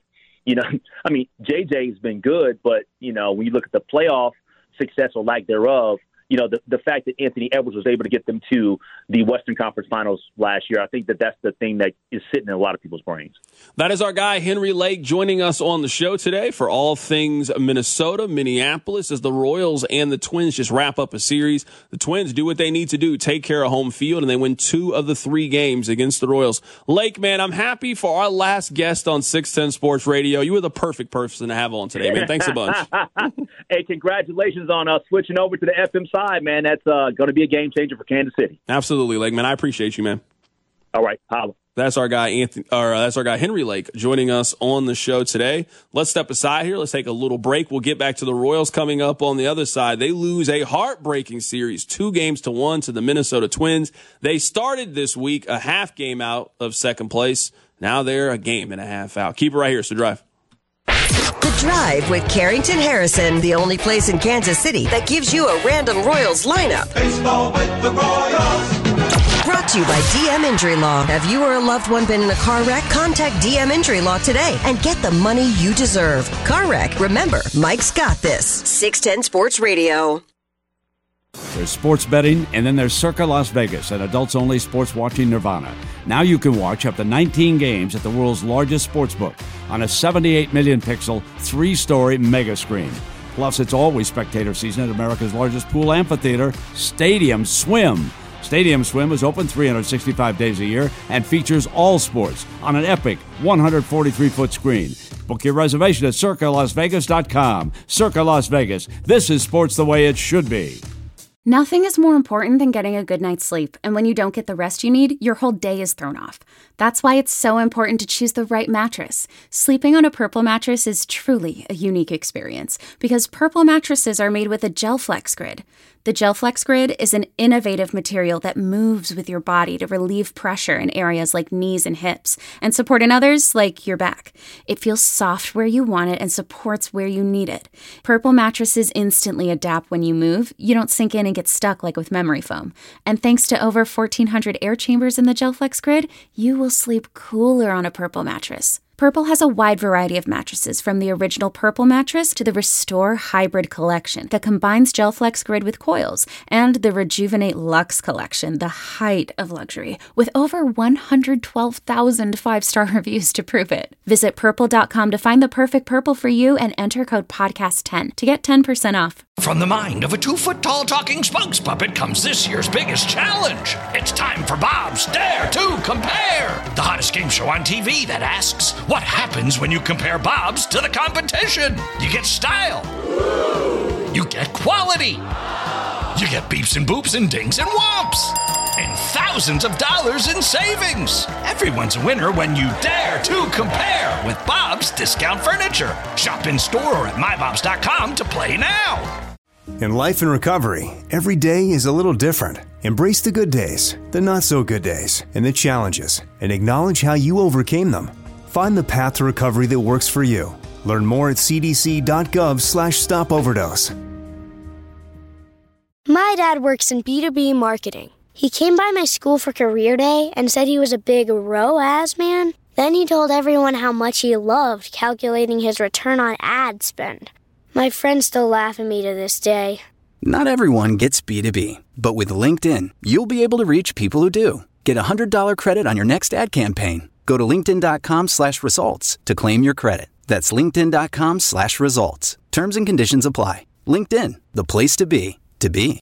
JJ's been good, but, when you look at the playoff success or lack thereof, the fact that Anthony Edwards was able to get them to the Western Conference Finals last year, I think that's the thing that is sitting in a lot of people's brains. That is our guy, Henry Lake, joining us on the show today for all things Minnesota, Minneapolis, as the Royals and the Twins just wrap up a series. The Twins do what they need to do, take care of home field, and they win 2 of the 3 games against the Royals. Lake, man, I'm happy for our last guest on 610 Sports Radio. You were the perfect person to have on today, man. Thanks a bunch. Hey, congratulations on switching over to the FM side. Man, that's going to be a game changer for Kansas City. Absolutely, Lake, man. I appreciate you, man. All right, holla. That's our guy, Henry Lake, joining us on the show today. Let's step aside here. Let's take a little break. We'll get back to the Royals coming up on the other side. They lose a heartbreaking series, 2-1 to the Minnesota Twins. They started this week a half game out of second place. Now they're a game and a half out. Keep it right here. It's The Drive. The Drive with Carrington Harrison, the only place in Kansas City that gives you a random Royals lineup. Baseball with the Royals. Brought to you by DM Injury Law. Have you or a loved one been in a car wreck? Contact DM Injury Law today and get the money you deserve. Car wreck. Remember, Mike's got this. 610 Sports Radio. There's sports betting, and then there's Circa Las Vegas, an adults-only sports watching nirvana. Now you can watch up to 19 games at the world's largest sports book on a 78 million pixel, 3-story mega screen. Plus, it's always spectator season at America's largest pool amphitheater, Stadium Swim. Stadium Swim is open 365 days a year and features all sports on an epic 143-foot screen. Book your reservation at CircaLasVegas.com. Circa Las Vegas. This is sports the way it should be. Nothing is more important than getting a good night's sleep, and when you don't get the rest you need, your whole day is thrown off. That's why it's so important to choose the right mattress. Sleeping on a Purple mattress is truly a unique experience, because Purple mattresses are made with a GelFlex Grid. The GelFlex Grid is an innovative material that moves with your body to relieve pressure in areas like knees and hips, and support in others like your back. It feels soft where you want it and supports where you need it. Purple mattresses instantly adapt when you move. You don't sink in and get stuck like with memory foam. And thanks to over 1,400 air chambers in the GelFlex Grid, you will sleep cooler on a Purple mattress. Purple has a wide variety of mattresses, from the original Purple mattress to the Restore Hybrid collection that combines GelFlex Grid with coils, and the Rejuvenate Luxe collection, the height of luxury, with over 112,000 5-star reviews to prove it. Visit Purple.com to find the perfect Purple for you and enter code podcast10 to get 10% off. From the mind of a 2-foot-tall talking spokes puppet comes this year's biggest challenge. It's time for Bob's Dare to Compare, the hottest game show on TV that asks, what happens when you compare Bob's to the competition? You get style. You get quality. You get beeps and boops and dings and whomps. And thousands of dollars in savings. Everyone's a winner when you dare to compare with Bob's Discount Furniture. Shop in store or at mybobs.com to play now. In life and recovery, every day is a little different. Embrace the good days, the not so good days, and the challenges, and acknowledge how you overcame them. Find the path to recovery that works for you. Learn more at cdc.gov/stopoverdose. My dad works in B2B marketing. He came by my school for career day and said he was a big ROAS man. Then he told everyone how much he loved calculating his return on ad spend. My friends still laugh at me to this day. Not everyone gets B2B, but with LinkedIn, you'll be able to reach people who do. Get a $100 credit on your next ad campaign. Go to linkedin.com/results to claim your credit. That's linkedin.com/results. Terms and conditions apply. LinkedIn, the place to be, to be.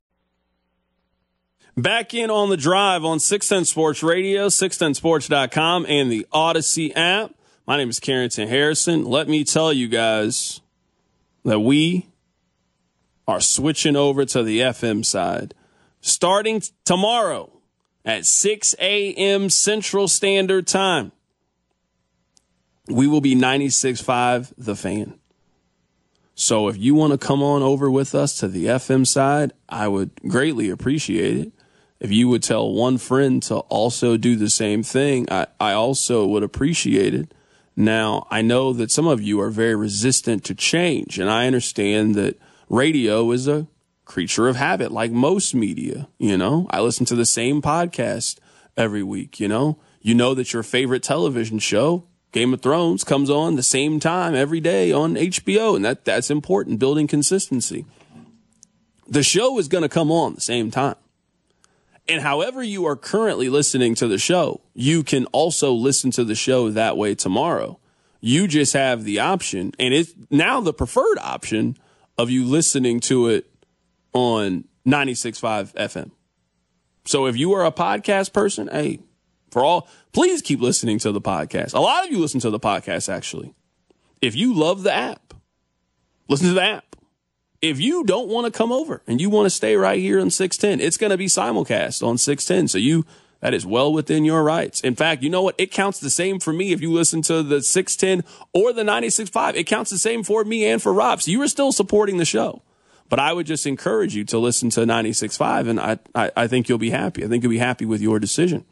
Back in on the drive on 610 Sports Radio, 610sports.com, and the Odyssey app. My name is Carrington Harrison. Let me tell you guys that we are switching over to the FM side. Starting tomorrow at 6 a.m. Central Standard Time, we will be 96.5 The Fan. So if you want to come on over with us to the FM side, I would greatly appreciate it. if you would tell one friend to also do the same thing, I also would appreciate it. Now, I know that some of you are very resistant to change, and I understand that radio is a creature of habit, like most media. I listen to the same podcast every week. You know that your favorite television show, Game of Thrones, comes on the same time every day on HBO, and that's important, building consistency. The show is going to come on the same time. And however you are currently listening to the show, you can also listen to the show that way tomorrow. You just have the option, and it's now the preferred option, of you listening to it on 96.5 FM. So if you are a podcast person, hey, please keep listening to the podcast. A lot of you listen to the podcast, actually. If you love the app, listen to the app. If you don't want to come over and you want to stay right here on 610, it's going to be simulcast on 610. So that is well within your rights. In fact, you know what? It counts the same for me if you listen to the 610 or the 96.5. It counts the same for me and for Rob. So you are still supporting the show. But I would just encourage you to listen to 96.5, and I think you'll be happy. I think you'll be happy with your decision.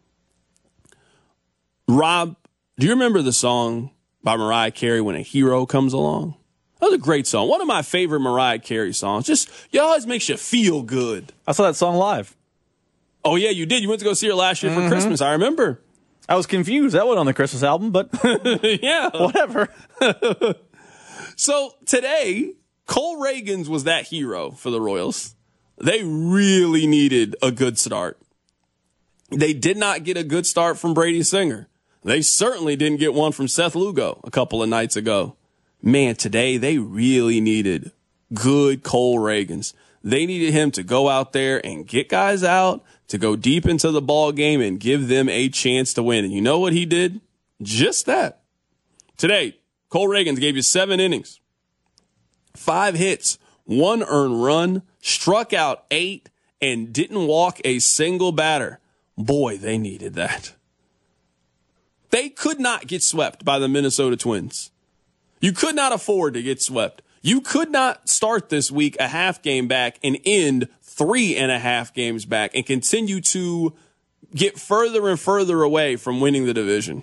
Rob, do you remember the song by Mariah Carey, When a Hero Comes Along? That was a great song. One of my favorite Mariah Carey songs. It always makes you feel good. I saw that song live. Oh, yeah, you did. You went to go see her last year for Christmas. I remember. I was confused. That wasn't on the Christmas album, but yeah, whatever. So today, Cole Reagans was that hero for the Royals. They really needed a good start. They did not get a good start from Brady Singer. They certainly didn't get one from Seth Lugo a couple of nights ago. Man, today they really needed good Cole Reagans. They needed him to go out there and get guys out, to go deep into the ball game and give them a chance to win. And you know what he did? Just that. Today, Cole Reagans gave you 7 innings, 5 hits, 1 earned run, struck out 8, and didn't walk a single batter. Boy, they needed that. They could not get swept by the Minnesota Twins. You could not afford to get swept. You could not start this week a half game back and end 3.5 games back and continue to get further and further away from winning the division.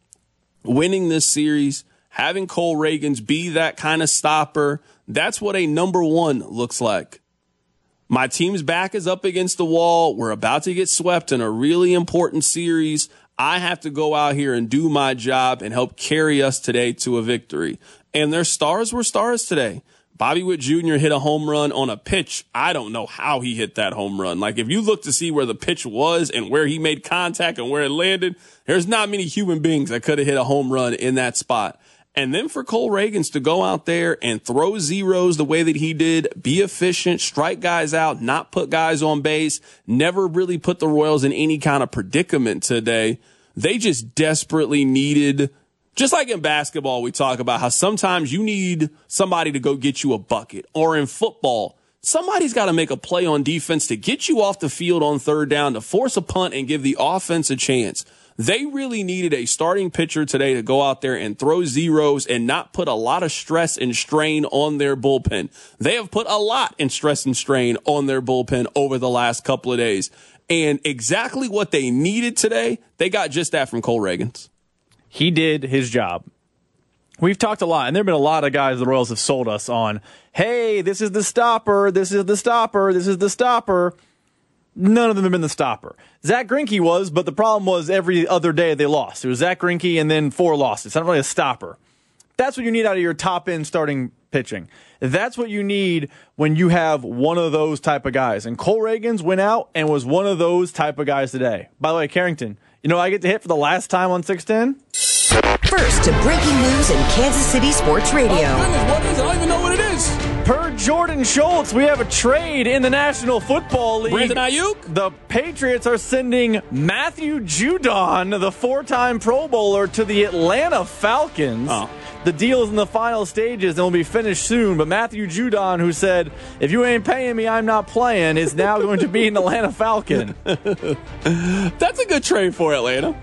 Winning this series, having Cole Reagans be that kind of stopper, that's what a number 1 looks like. My team's back is up against the wall. We're about to get swept in a really important series. I have to go out here and do my job and help carry us today to a victory. And their stars were stars today. Bobby Witt Jr. hit a home run on a pitch. I don't know how he hit that home run. Like, if you look to see where the pitch was and where he made contact and where it landed, there's not many human beings that could have hit a home run in that spot. And then for Cole Reagans to go out there and throw zeros the way that he did, be efficient, strike guys out, not put guys on base, never really put the Royals in any kind of predicament today. They just desperately needed, just like in basketball, we talk about how sometimes you need somebody to go get you a bucket. Or in football, somebody's got to make a play on defense to get you off the field on 3rd down, to force a punt and give the offense a chance. They really needed a starting pitcher today to go out there and throw zeros and not put a lot of stress and strain on their bullpen. They have put a lot in stress and strain on their bullpen over the last couple of days. And exactly what they needed today, they got just that from Cole Reagans. He did his job. We've talked a lot, and there have been a lot of guys the Royals have sold us on, hey, this is the stopper, this is the stopper, this is the stopper. None of them have been the stopper. Zach Greinke was, but the problem was every other day they lost. It was Zach Greinke and then 4 losses. It's not really a stopper. That's what you need out of your top-end starting pitching. That's what you need when you have one of those type of guys. And Cole Reagans went out and was one of those type of guys today. By the way, Carrington, you know I get to hit for the last time on 610? First to breaking news in Kansas City Sports Radio. Oh, goodness, what is it? I don't even know what it is. Per Jordan Schultz, we have a trade in the National Football League. Brandon Ayuk? The Patriots are sending Matthew Judon, the 4-time Pro Bowler, to the Atlanta Falcons. Oh. The deal is in the final stages and will be finished soon. But Matthew Judon, who said, if you ain't paying me, I'm not playing, is now going to be an Atlanta Falcon. That's a good trade for Atlanta.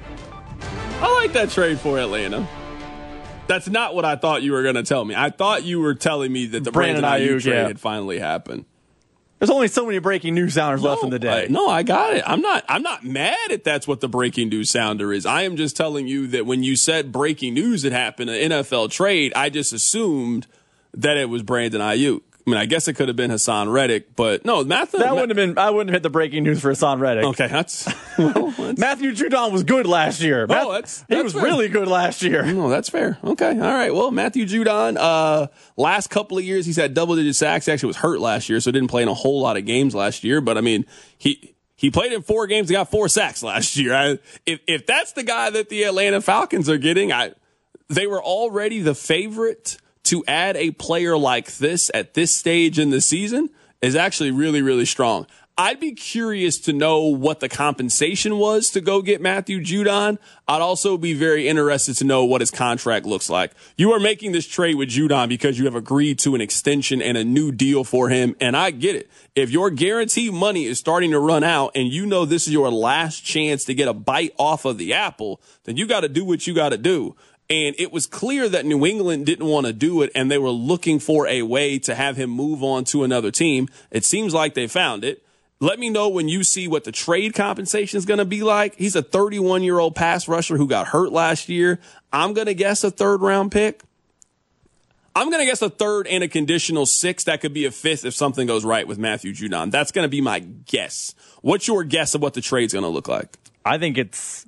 I like that trade for Atlanta. That's not what I thought you were going to tell me. I thought you were telling me that the Brandon Ayuk trade had finally happened. There's only so many breaking news sounders left in the day. I got it. I'm not mad at that's what the breaking news sounder is. I am just telling you that when you said breaking news that happened, an NFL trade, I just assumed that it was Brandon Ayuk. I mean, I guess it could have been Hassan Reddick, but no, Matthew. That wouldn't have been. I wouldn't have hit the breaking news for Hassan Reddick. Okay, that's Matthew Judon was good last year. He was really good last year. No, that's fair. Okay, all right. Well, Matthew Judon, last couple of years he's had double-digit sacks. He actually was hurt last year, so didn't play in a whole lot of games last year. But I mean, he played in 4 games. He got 4 sacks last year. If that's the guy that the Atlanta Falcons are getting, they were already the favorite. To add a player like this at this stage in the season is actually really, really strong. I'd be curious to know what the compensation was to go get Matthew Judon. I'd also be very interested to know what his contract looks like. You are making this trade with Judon because you have agreed to an extension and a new deal for him, and I get it. If your guarantee money is starting to run out and you know this is your last chance to get a bite off of the apple, then you got to do what you got to do. And it was clear that New England didn't want to do it, and they were looking for a way to have him move on to another team. It seems like they found it. Let me know when you see what the trade compensation is going to be like. He's a 31-year-old pass rusher who got hurt last year. I'm going to guess a 3rd-round pick. I'm going to guess a 3rd and a conditional 6th. That could be a 5th if something goes right with Matthew Judon. That's going to be my guess. What's your guess of what the trade's going to look like? I think it's...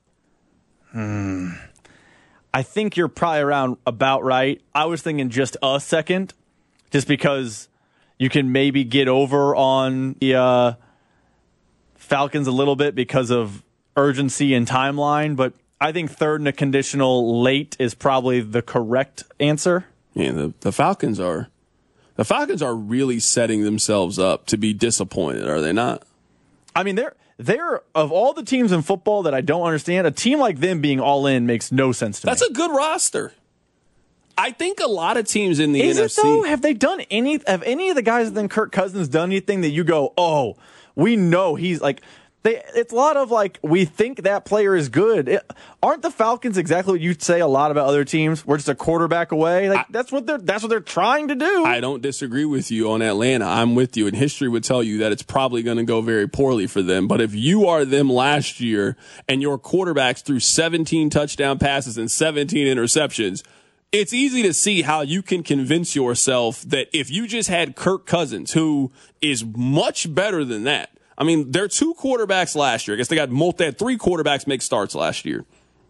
I think you're probably about right. I was thinking just a 2nd, just because you can maybe get over on the Falcons a little bit because of urgency and timeline. But I think 3rd and a conditional late is probably the correct answer. Yeah, the Falcons are really setting themselves up to be disappointed, are they not? I mean, they're of all the teams in football that I don't understand, a team like them being all in makes no sense to me. That's a good roster. I think a lot of teams in the NFC. NFC. It though? Have they done have any of the guys other than Kirk Cousins done anything that you go, oh, we know he's like, it's a lot of like, we think that player is good. Aren't the Falcons exactly what you'd say a lot about other teams? We're just a quarterback away. Like that's what they're trying to do. I don't disagree with you on Atlanta. I'm with you, and history would tell you that it's probably going to go very poorly for them. But if you are them last year and your quarterbacks threw 17 touchdown passes and 17 interceptions, it's easy to see how you can convince yourself that if you just had Kirk Cousins, who is much better than that. I mean, there are 2 quarterbacks last year. I guess they had 3 quarterbacks make starts last year.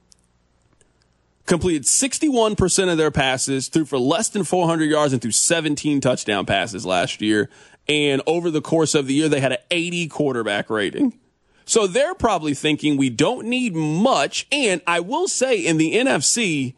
Completed 61% of their passes, threw for less than 400 yards, and threw 17 touchdown passes last year. And over the course of the year, they had an 80 quarterback rating. So they're probably thinking we don't need much. And I will say in the NFC,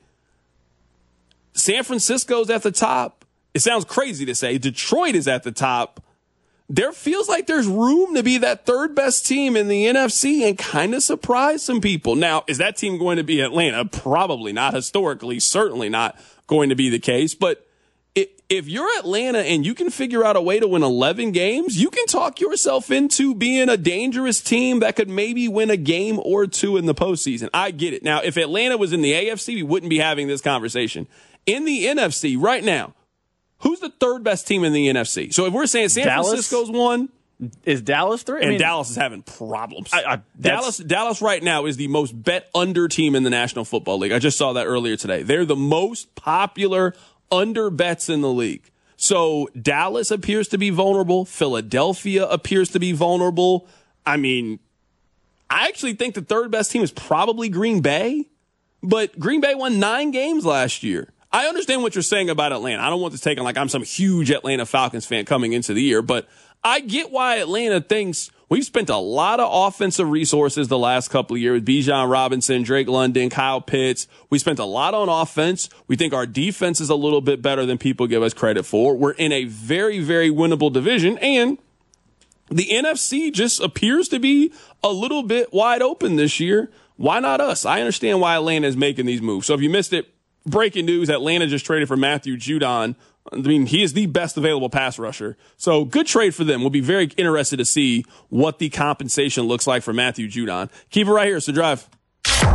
San Francisco's at the top. It sounds crazy to say. Detroit is at the top. There feels like there's room to be that 3rd best team in the NFC and kind of surprise some people. Now, is that team going to be Atlanta? Probably not. Historically, certainly not going to be the case. But if you're Atlanta and you can figure out a way to win 11 games, you can talk yourself into being a dangerous team that could maybe win a game or 2 in the postseason. I get it. Now, if Atlanta was in the AFC, we wouldn't be having this conversation. In the NFC right now, who's the 3rd best team in the NFC? So if we're saying San Francisco's 1. Is Dallas 3? And Dallas is having problems. Dallas right now is the most bet under team in the National Football League. I just saw that earlier today. They're the most popular under bets in the league. So Dallas appears to be vulnerable. Philadelphia appears to be vulnerable. I mean, I actually think the 3rd best team is probably Green Bay. But Green Bay won 9 games last year. I understand what you're saying about Atlanta. I don't want this taken like I'm some huge Atlanta Falcons fan coming into the year, but I get why Atlanta thinks we've spent a lot of offensive resources the last couple of years with Bijan Robinson, Drake London, Kyle Pitts. We spent a lot on offense. We think our defense is a little bit better than people give us credit for. We're in a very, very winnable division, and the NFC just appears to be a little bit wide open this year. Why not us? I understand why Atlanta is making these moves. So if you missed it, breaking news, Atlanta just traded for Matthew Judon. I mean, he is the best available pass rusher. So good trade for them. We'll be very interested to see what the compensation looks like for Matthew Judon. Keep it right here. It's The Drive.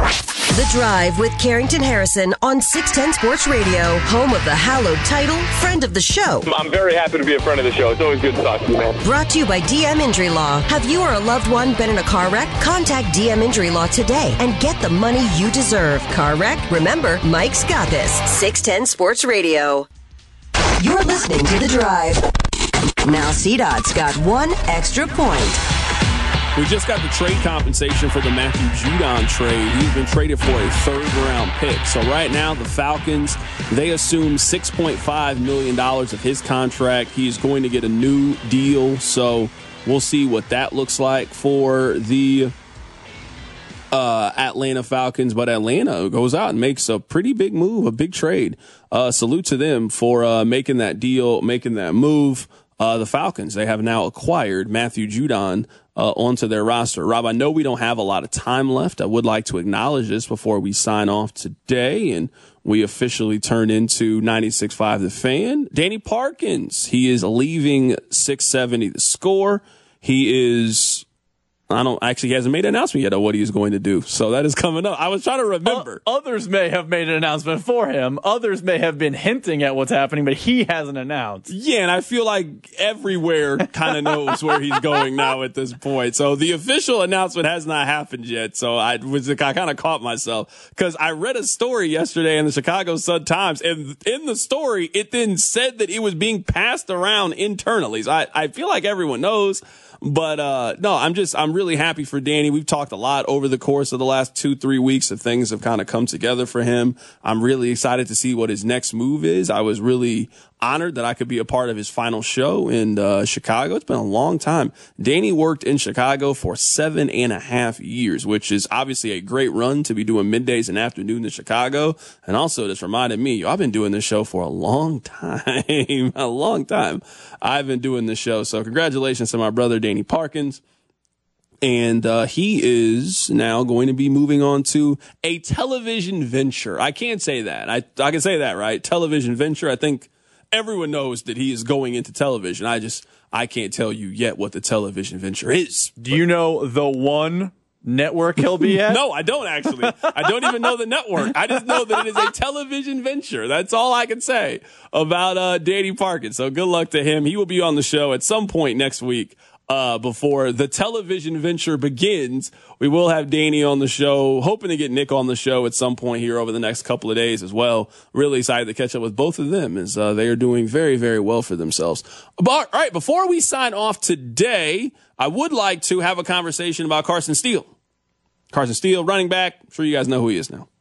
The Drive with Carrington Harrison on 610 Sports Radio, home of the hallowed title, friend of the show. I'm very happy to be a friend of the show. It's always good to talk to you, man. Brought to you by DM Injury Law. Have you or a loved one been in a car wreck? Contact DM Injury Law today and get the money you deserve. Car wreck? Remember, Mike's got this. 610 Sports Radio. You're listening to The Drive. Now CDOT's got one extra point. We just got the trade compensation for the Matthew Judon trade. He's been traded for a third-round pick. So right now, the Falcons, they assume $6.5 million of his contract. He is going to get a new deal. So we'll see what that looks like for the Atlanta Falcons. But Atlanta goes out and makes a pretty big move, a big trade. Salute to them for making that deal, making that move. The Falcons, they have now acquired Matthew Judon onto their roster. Rob, I know we don't have a lot of time left. I would like to acknowledge this before we sign off today and we officially turn into 96.5 The Fan. Danny Parkins, he is leaving 670 The Score. He hasn't made an announcement yet of what he's going to do. So that is coming up. I was trying to remember. Others may have made an announcement for him. Others may have been hinting at what's happening, but he hasn't announced. Yeah, and I feel like everywhere kind of knows where he's going now at this point. So the official announcement has not happened yet. So I kind of caught myself because I read a story yesterday in the Chicago Sun-Times, and in the story, it then said that it was being passed around internally. So I feel like everyone knows. But no, I'm really happy for Danny. We've talked a lot over the course of the last 2-3 weeks of things have kind of come together for him. I'm really excited to see what his next move is. I was really honored that I could be a part of his final show in Chicago. It's been a long time. Danny worked in Chicago for 7.5 years, which is obviously a great run to be doing middays and afternoons in Chicago. And also this reminded me, I've been doing this show for a long time, a long time. I've been doing this show. So congratulations to my brother, Danny Parkins. And he is now going to be moving on to a television venture. I can't say that. I can say that, right? Television venture. I think everyone knows that he is going into television. I can't tell you yet what the television venture is. Do you know the one network he'll be at? No, I don't actually. I don't even know the network. I just know that it is a television venture. That's all I can say about Danny Parkins. So good luck to him. He will be on the show at some point next week. Before the television venture begins, we will have Danny on the show, hoping to get Nick on the show at some point here over the next couple of days as well. Really excited to catch up with both of them as they are doing very, very well for themselves. But, all right, before we sign off today, I would like to have a conversation about Carson Steele. Carson Steele, running back. I'm sure you guys know who he is now.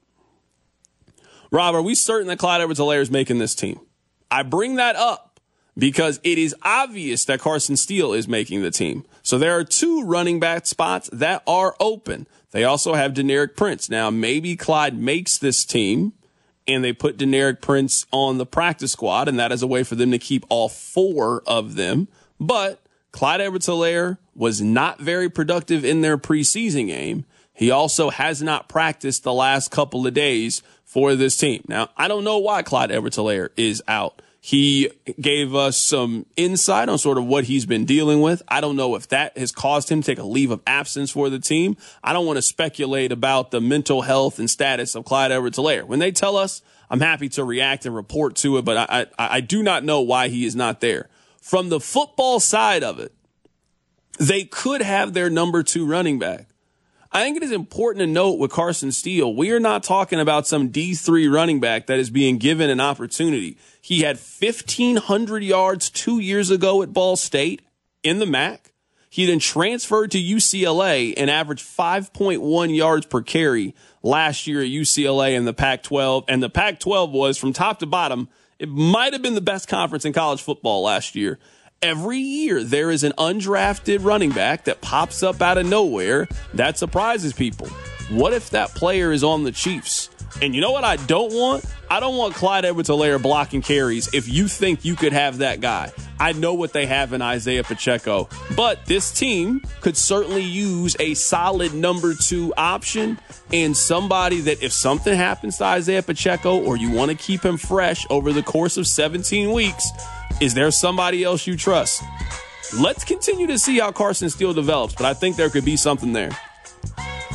Rob, are we certain that Clyde Edwards-Helaire is making this team? I bring that up because it is obvious that Carson Steele is making the team. So there are 2 running back spots that are open. They also have Deneric Prince. Now, maybe Clyde makes this team and they put Deneric Prince on the practice squad, and that is a way for them to keep all 4 of them. But Clyde Edwards-Helaire was not very productive in their preseason game. He also has not practiced the last couple of days for this team. Now, I don't know why Clyde Edwards-Helaire is out. He gave us some insight on sort of what he's been dealing with. I don't know if that has caused him to take a leave of absence for the team. I don't want to speculate about the mental health and status of Clyde Edwards-Helaire. When they tell us, I'm happy to react and report to it, but I do not know why he is not there. From the football side of it, they could have their number 2 running back. I think it is important to note with Carson Steele, we are not talking about some D3 running back that is being given an opportunity. He had 1,500 yards 2 years ago at Ball State in the MAC. He then transferred to UCLA and averaged 5.1 yards per carry last year at UCLA in the Pac-12. And the Pac-12 was, from top to bottom, it might have been the best conference in college football last year. Every year, there is an undrafted running back that pops up out of nowhere that surprises people. What if that player is on the Chiefs? And you know what I don't want? I don't want Clyde Edwards-Helaire blocking carries if you think you could have that guy. I know what they have in Isaiah Pacheco, but this team could certainly use a solid number 2 option and somebody that if something happens to Isaiah Pacheco or you want to keep him fresh over the course of 17 weeks, is there somebody else you trust? Let's continue to see how Carson Steele develops, but I think there could be something there.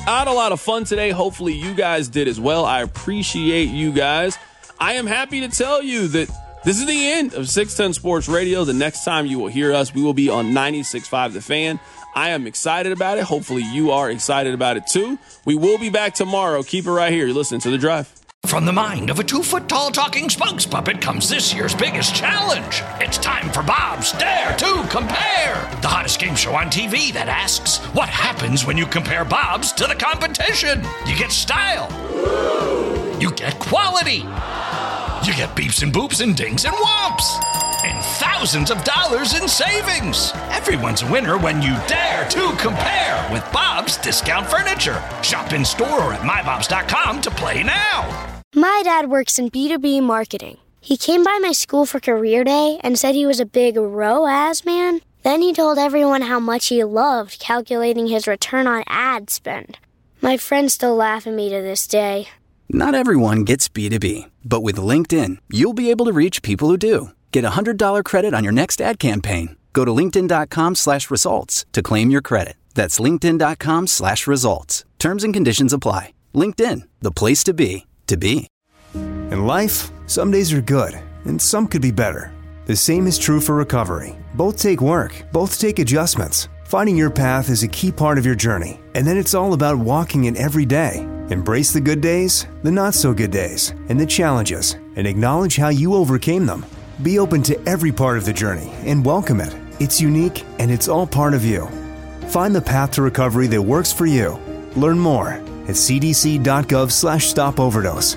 I had a lot of fun today. Hopefully you guys did as well. I appreciate you guys. I am happy to tell you that this is the end of 610 Sports Radio. The next time you will hear us, we will be on 96.5 The Fan. I am excited about it. Hopefully you are excited about it too. We will be back tomorrow. Keep it right here. You're listening to The Drive. From the mind of a 2-foot-tall talking spokes puppet comes this year's biggest challenge. It's time for Bob's Dare to Compare, the hottest game show on TV that asks, what happens when you compare Bob's to the competition? You get style. You get quality. You get beeps and boops and dings and whomps. And thousands of dollars in savings. Everyone's a winner when you dare to compare with Bob's Discount Furniture. Shop in store or at mybobs.com to play now. My dad works in B2B marketing. He came by my school for career day and said he was a big ROAS man. Then he told everyone how much he loved calculating his return on ad spend. My friends still laugh at me to this day. Not everyone gets B2B, but with LinkedIn, you'll be able to reach people who do. Get a $100 credit on your next ad campaign. Go to linkedin.com/results to claim your credit. That's linkedin.com/results. Terms and conditions apply. LinkedIn, the place to be, to be. In life, some days are good, and some could be better. The same is true for recovery. Both take work, both take adjustments. Finding your path is a key part of your journey, and then it's all about walking it every day. Embrace the good days, the not-so-good days, and the challenges, and acknowledge how you overcame them. Be open to every part of the journey and welcome it. It's unique, and it's all part of you. Find the path to recovery that works for you. Learn more at cdc.gov/stopoverdose.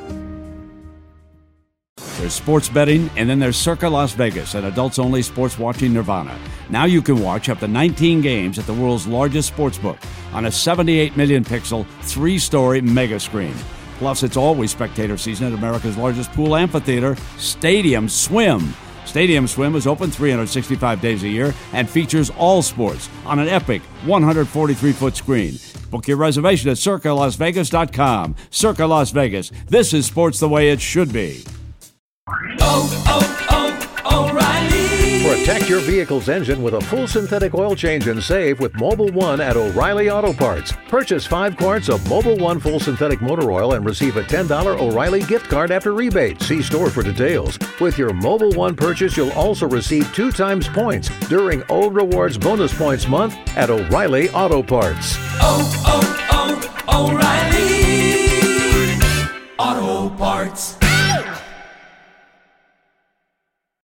There's sports betting, and then there's Circa Las Vegas, an adults-only sports watching nirvana. Now you can watch up to 19 games at the world's largest sportsbook on a 78 million pixel, 3-story mega screen. Plus, it's always spectator season at America's largest pool amphitheater, Stadium Swim. Stadium Swim is open 365 days a year and features all sports on an epic 143-foot screen. Book your reservation at CircaLasVegas.com. Circa Las Vegas. This is sports the way it should be. O'Reilly. Protect your vehicle's engine with a full synthetic oil change and save with Mobil 1 at O'Reilly Auto Parts. Purchase 5 quarts of Mobil 1 full synthetic motor oil and receive a $10 O'Reilly gift card after rebate. See store for details. With your Mobil 1 purchase, you'll also receive 2 times points during O Rewards Bonus Points Month at O'Reilly Auto Parts. O'Reilly Auto Parts.